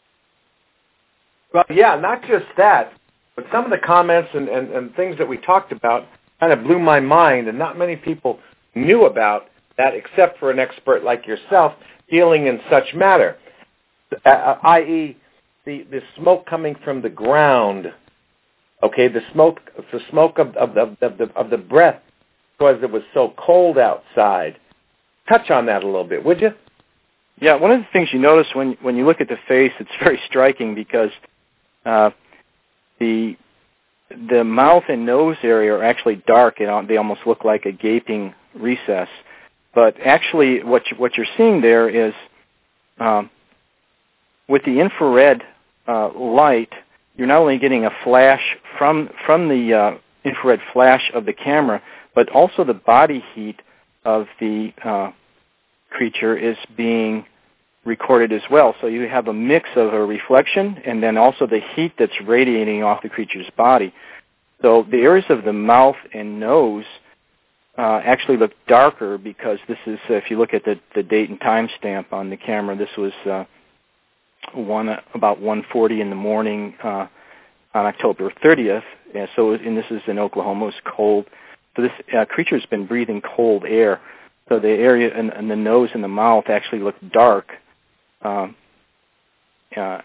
I: Well, yeah, not just that, but some of the comments and, and, and things that we talked about kind of blew my mind, and not many people knew about that except for an expert like yourself dealing in such matter, uh, that is the, the smoke coming from the ground, okay, the smoke the smoke of, of, of, of, the, of the breath because it was so cold outside. Touch on that a little bit, would you?
O: Yeah, one of the things you notice when, when you look at the face, it's very striking because Uh, the the mouth and nose area are actually dark, and they almost look like a gaping recess. But actually, what you, what you're seeing there is, um, with the infrared uh, light, you're not only getting a flash from from the uh, infrared flash of the camera, but also the body heat of the uh, creature is being recorded as well. So you have a mix of a reflection and then also the heat that's radiating off the creature's body. So the areas of the mouth and nose uh, actually look darker because this is, uh, if you look at the, the date and time stamp on the camera, this was uh, one about one forty in the morning uh, on October thirtieth. And so, and this is in Oklahoma. It was cold. So this uh, creature's been breathing cold air. So the area in, in the nose and the mouth actually look dark Um, uh,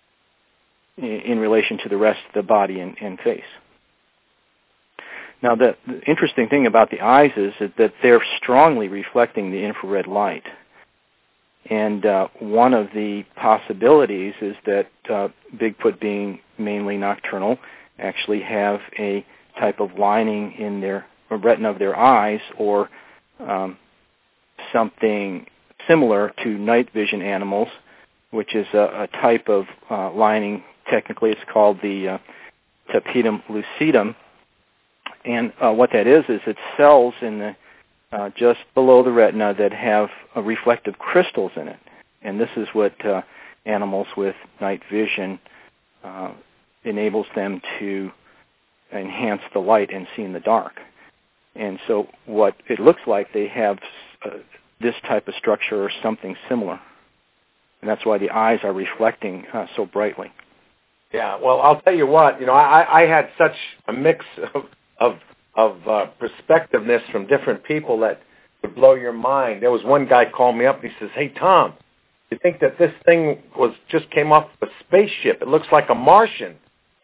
O: in, in relation to the rest of the body and, and face. Now, the, the interesting thing about the eyes is that, that they're strongly reflecting the infrared light. And uh, one of the possibilities is that uh, Bigfoot, being mainly nocturnal, actually have a type of lining in their retina of their eyes, or um, something similar to night vision animals, which is a, a type of uh, lining. Technically, it's called the uh, tapetum lucidum. And uh, what that is, is it's cells in the uh, just below the retina that have uh, reflective crystals in it. And this is what uh, animals with night vision uh, enables them to enhance the light and see in the dark. And so what it looks like, they have uh, this type of structure or something similar. And that's why the eyes are reflecting uh, so brightly.
I: Yeah, well, I'll tell you what, you know, I, I had such a mix of of, of uh, perspectiveness from different people that would blow your mind. There was one guy called me up and he says, "Hey, Tom, you think that this thing was just came off a spaceship? It looks like a Martian."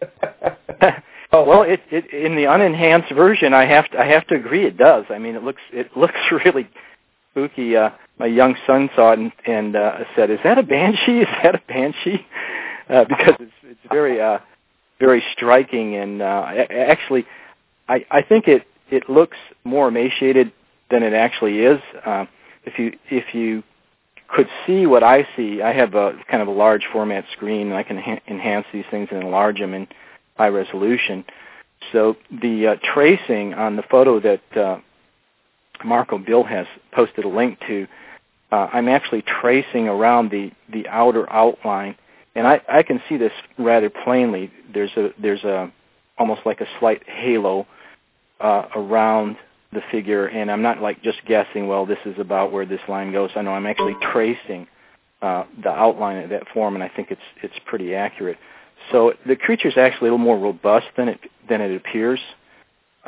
O: Oh, well, it, it, in the unenhanced version, I have to, I have to agree, it does. I mean, it looks it looks really spooky. Uh, my young son saw it and, and uh, said, "Is that a banshee? Is that a banshee?" Uh, because it's it's very uh, very striking, and uh, actually, I, I think it, it looks more emaciated than it actually is. Uh, if you if you could see what I see, I have a kind of a large format screen, and I can ha- enhance these things and enlarge them in high resolution. So the uh, tracing on the photo that uh, Marco Bill has posted a link to, uh, I'm actually tracing around the, the outer outline, and I, I can see this rather plainly. There's a there's a almost like a slight halo uh, around the figure, and I'm not like just guessing, well, this is about where this line goes. I know I'm actually tracing uh, the outline of that form, and I think it's it's pretty accurate. So the creature is actually a little more robust than it than it appears. Uh,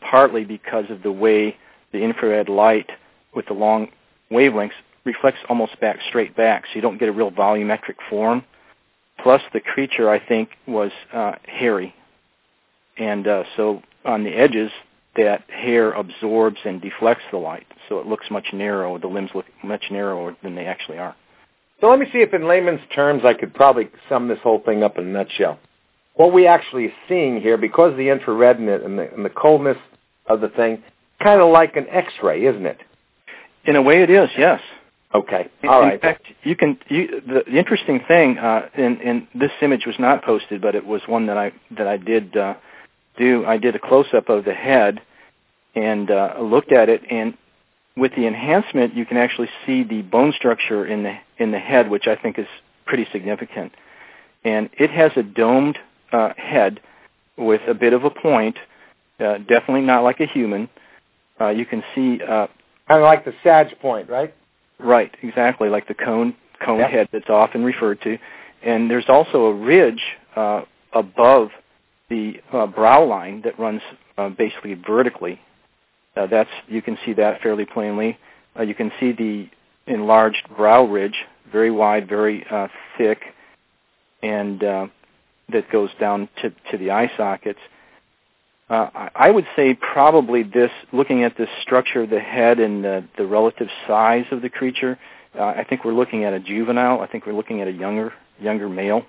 O: partly because of the way the infrared light with the long wavelengths reflects almost back straight back, so you don't get a real volumetric form. Plus, the creature, I think, was uh, hairy. And uh, so on the edges, that hair absorbs and deflects the light, so it looks much narrower. The limbs look much narrower than they actually are.
I: So let me see if in layman's terms I could probably sum this whole thing up in a nutshell. What we actually are seeing here, because of the infrared and the, and the, and the coldness of the thing, kind of like an X-ray, isn't it?
O: In a way it is, yes.
I: Okay,
O: in,
I: all right.
O: In fact, you can. You, the, the interesting thing, uh, and, and this image was not posted, but it was one that I that I did uh, do. I did a close-up of the head and uh, looked at it, and with the enhancement, you can actually see the bone structure in the in the head, which I think is pretty significant. And it has a domed uh, head with a bit of a point, uh, definitely not like a human. Uh, you can see uh,
I: kind of like the Sag point, right?
O: Right, exactly, like the cone cone
I: yep.
O: head that's often referred to. And there's also a ridge uh, above the uh, brow line that runs uh, basically vertically. Uh, that's you can see that fairly plainly. Uh, you can see the enlarged brow ridge, very wide, very uh, thick, and uh, that goes down to, to the eye sockets. Uh, I would say probably this, looking at the structure of the head and the, the relative size of the creature, uh, I think we're looking at a juvenile. I think we're looking at a younger younger male.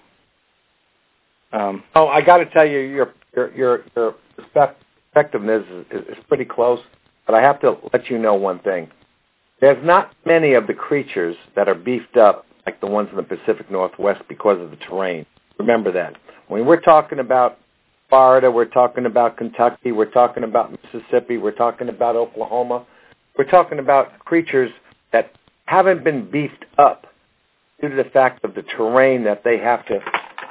O: Um,
I: oh, I got to tell you, your your your, your effectiveness is, is pretty close, but I have to let you know one thing. There's not many of the creatures that are beefed up like the ones in the Pacific Northwest because of the terrain. Remember that. When we're talking about Florida, we're talking about Kentucky, we're talking about Mississippi, we're talking about Oklahoma. We're talking about creatures that haven't been beefed up due to the fact of the terrain that they have to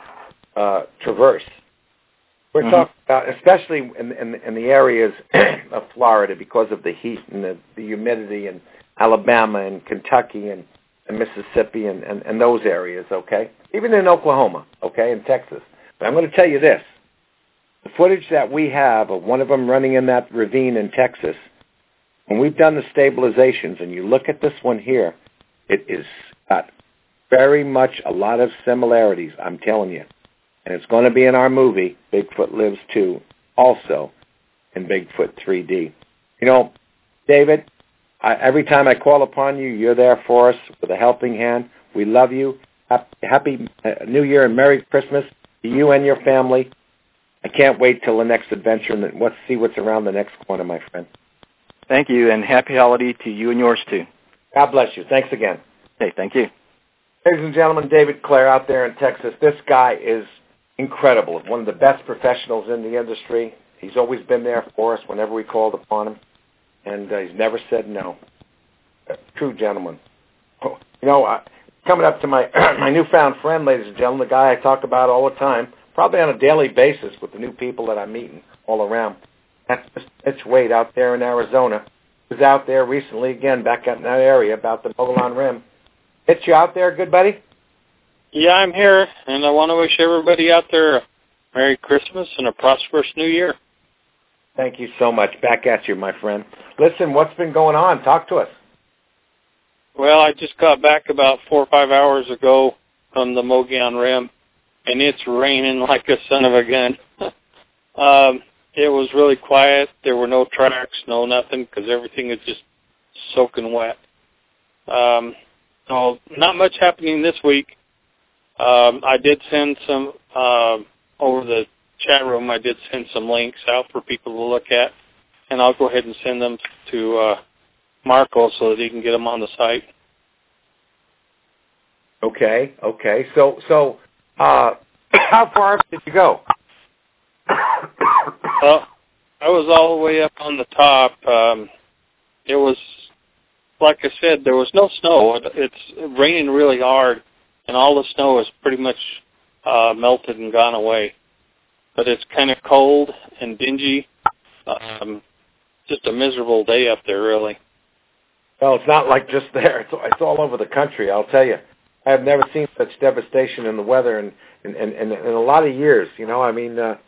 I: uh, traverse. We're mm-hmm. talking about, especially in, in, in the areas of Florida because of the heat and the, the humidity, and Alabama and Kentucky and, and Mississippi and, and, and those areas, okay? Even in Oklahoma, okay, and Texas. But I'm going to tell you this. The footage that we have of one of them running in that ravine in Texas, when we've done the stabilizations and you look at this one here, it is got very much a lot of similarities, I'm telling you. And it's going to be in our movie, Bigfoot Lives two, also in Bigfoot three D. You know, David, I, every time I call upon you, you're there for us with a helping hand. We love you. Happy New Year and Merry Christmas to you and your family. I can't wait till the next adventure and let's see what's around the next corner, my friend.
O: Thank you, and happy holiday to you and yours, too.
I: God bless you. Thanks again.
O: Hey, thank you.
I: Ladies and gentlemen, David Clare out there in Texas. This guy is incredible. One of the best professionals in the industry. He's always been there for us whenever we called upon him, and uh, he's never said no. A true gentleman. Oh, you know, uh, coming up to my my newfound friend, ladies and gentlemen, the guy I talk about all the time, probably on a daily basis with the new people that I'm meeting all around. That's Mitch Wade out there in Arizona. He was out there recently, again, back in that area about the Mogollon Rim. Mitch, you out there, good buddy?
P: Yeah, I'm here, and I want to wish everybody out there a Merry Christmas and a prosperous New Year.
I: Thank you so much. Back at you, my friend. Listen, what's been going on? Talk to us.
P: Well, I just got back about four or five hours ago from the Mogollon Rim, and it's raining like a son of a gun. um, it was really quiet. There were no tracks, no nothing, because everything is just soaking wet. Um, so not much happening this week. Um, I did send some, uh, over the chat room, I did send some links out for people to look at, and I'll go ahead and send them to uh, Marco so that he can get them on the site.
I: Okay, okay. So, so uh, how far did you go?
P: Well, I was all the way up on the top. Um, it was, like I said, there was no snow. It, it's raining really hard, and all the snow is pretty much uh, melted and gone away. But it's kind of cold and dingy. Um, just a miserable day up there, really.
I: Well, it's not like just there. It's, it's all over the country, I'll tell you. I've never seen such devastation in the weather in, in, in, in, in a lot of years. You know, I mean, uh,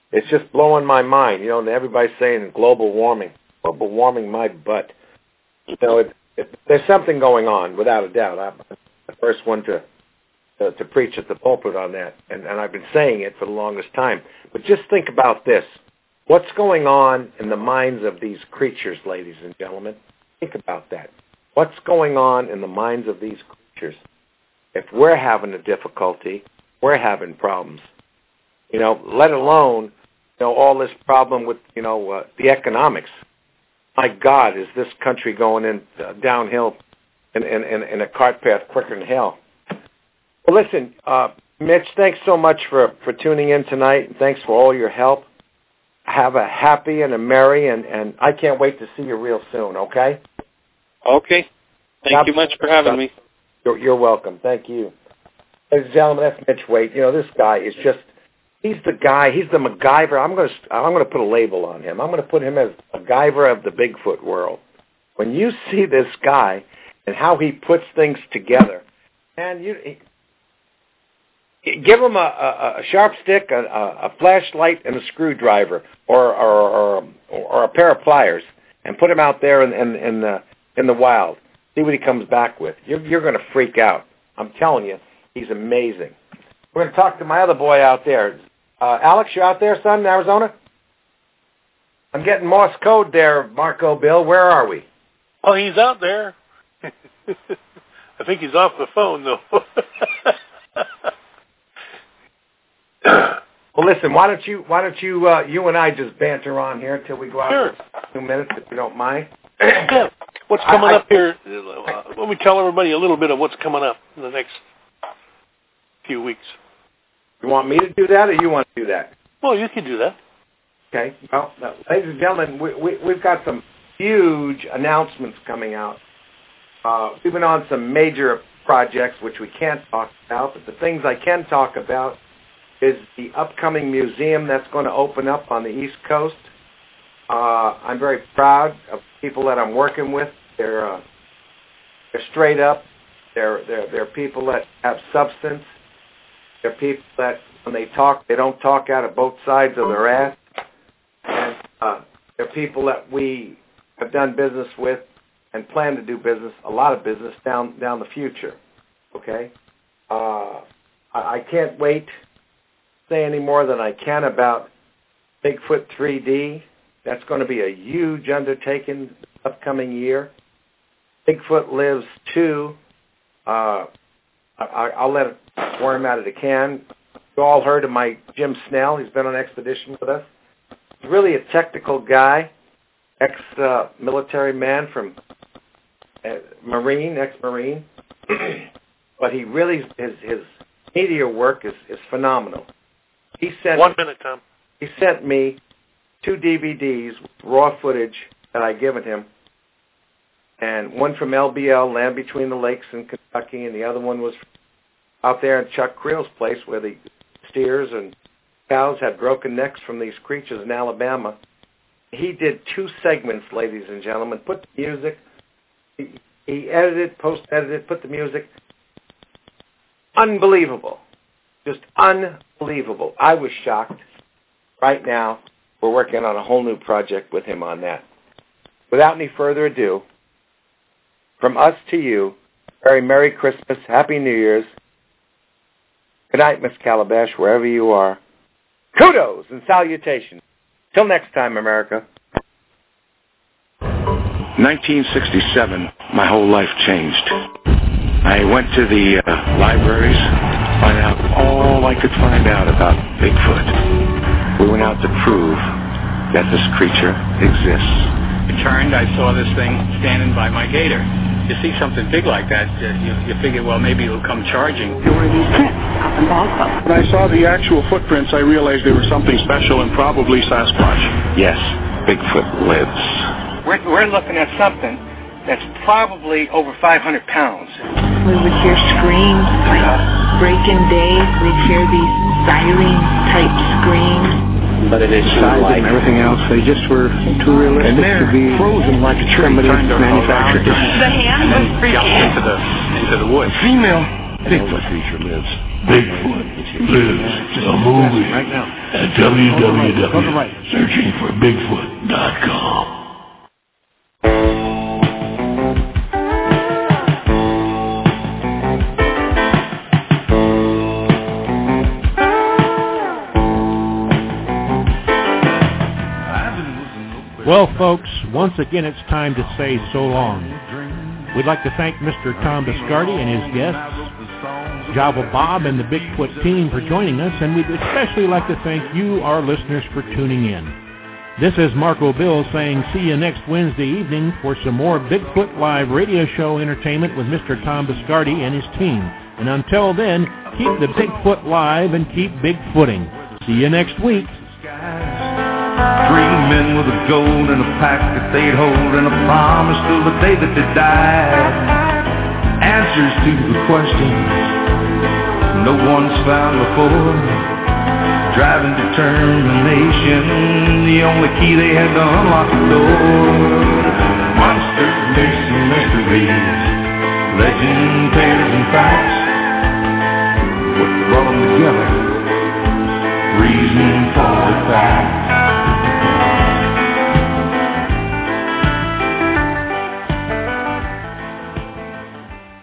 I: it's just blowing my mind. You know, and everybody's saying global warming. Global warming, my butt. You know, it, it, there's something going on, without a doubt. I'm the first one to to, to preach at the pulpit on that, and, and I've been saying it for the longest time. But just think about this. What's going on in the minds of these creatures, ladies and gentlemen? Think about that. What's going on in the minds of these creatures? If we're having a difficulty, we're having problems. You know, let alone, you know, all this problem with, you know, uh, the economics. My God, is this country going in uh, downhill in, in, in, in a cart path quicker than hell? Well, listen, uh, Mitch, thanks so much for, for tuning in tonight, and thanks for all your help. Have a happy and a merry, and, and I can't wait to see you real soon, okay?
P: Okay. Thank God, you much for having me.
I: You're, you're welcome. Thank you. Ladies and gentlemen, that's Mitch Waite. You know, this guy is just, he's the guy, he's the MacGyver. I'm going to I'm going to put a label on him. I'm going to put him as MacGyver of the Bigfoot world. When you see this guy and how he puts things together, and you... He, give him a, a, a sharp stick, a, a flashlight, and a screwdriver, or or, or or a pair of pliers, and put him out there in, in, in the in the wild. See what he comes back with. You're, you're going to freak out. I'm telling you, he's amazing. We're going to talk to my other boy out there. Uh, Alex, you out there, son, in Arizona? I'm getting Morse code there, Marco Bill. Where are we?
J: Oh, he's out there. I think he's off the phone, though.
I: Well, listen. Why don't you? Why don't you? Uh, you and I just banter on here until we go out
J: sure.
I: for a few minutes, if you don't mind.
J: Yeah. What's coming
I: I,
J: up here? Uh, let me tell everybody a little bit of what's coming up in the next few weeks.
I: You want me to do that, or you want to do that?
J: Well, you can do that.
I: Okay. Well, now, ladies and gentlemen, we, we, we've got some huge announcements coming out. Uh, we've been on some major projects, which we can't talk about, but the things I can talk about is the upcoming museum that's going to open up on the East Coast. Uh, I'm very proud of people that I'm working with. They're uh, they're straight up. They're they're they're people that have substance. They're people that when they talk, they don't talk out of both sides of their ass. And uh, they're people that we have done business with and plan to do business, a lot of business down down the future. Okay, uh, I, I can't wait. Say any more than I can about Bigfoot three D. That's going to be a huge undertaking this upcoming year. Bigfoot Lives two. Uh, I, I'll let it worm out of the can. You all heard of my Jim Snell. He's been on expedition with us. He's really a technical guy, ex-military uh, man from uh, Marine, ex-Marine. But he really, his, his media work is, is phenomenal. He sent
J: One minute, Tom.
I: He sent me two D V Ds with raw footage that I given him, and one from L B L, Land Between the Lakes in Kentucky, and the other one was out there in Chuck Creel's place where the steers and cows had broken necks from these creatures in Alabama. He did two segments, ladies and gentlemen. Put the music. He, he edited, post-edited, put the music. Unbelievable. Just unbelievable. I was shocked. Right now, we're working on a whole new project with him on that. Without any further ado, from us to you, very Merry Christmas, Happy New Year's. Good night, Miss Calabash, wherever you are. Kudos and salutations. Till next time, America.
B: nineteen sixty-seven, my whole life changed. I went to the uh, libraries, find out all I could find out about Bigfoot. We went out to prove that this creature exists.
C: I turned, I saw this thing standing by my gator. You see something big like that, uh, you, you figure, well, maybe it'll come charging.
E: There were these prints up in Boston. When I saw the actual footprints, I realized they were something special and probably Sasquatch.
B: Yes, Bigfoot lives.
I: We're, we're looking at something that's probably over five hundred pounds.
D: We would hear screams like breaking day. We'd hear these siren-type screams.
C: But it is
E: size like and everything else, they just were too realistic to be
C: frozen like a tree.
E: Somebody manufactured it.
D: The hand was freaking.
C: Into the, into the woods.
E: Female.
F: Bigfoot feature lives. Bigfoot lives. The movie. Right now. At w w w. Searching for Bigfoot dot com.
H: Well, folks, once again, it's time to say so long. We'd like to thank Mister Tom Biscardi and his guests, Java Bob and the Bigfoot team for joining us, and we'd especially like to thank you, our listeners, for tuning in. This is Marco Bill saying see you next Wednesday evening for some more Bigfoot Live radio show entertainment with Mister Tom Biscardi and his team. And until then, keep the Bigfoot live and keep Bigfooting. See you next week.
G: Three men with a gold and a pack that they'd hold and a promise till the day that they died. Answers to the questions no one's found before. Driving determination, the only key they had to unlock the door. Monsters, myths, and mysteries, legends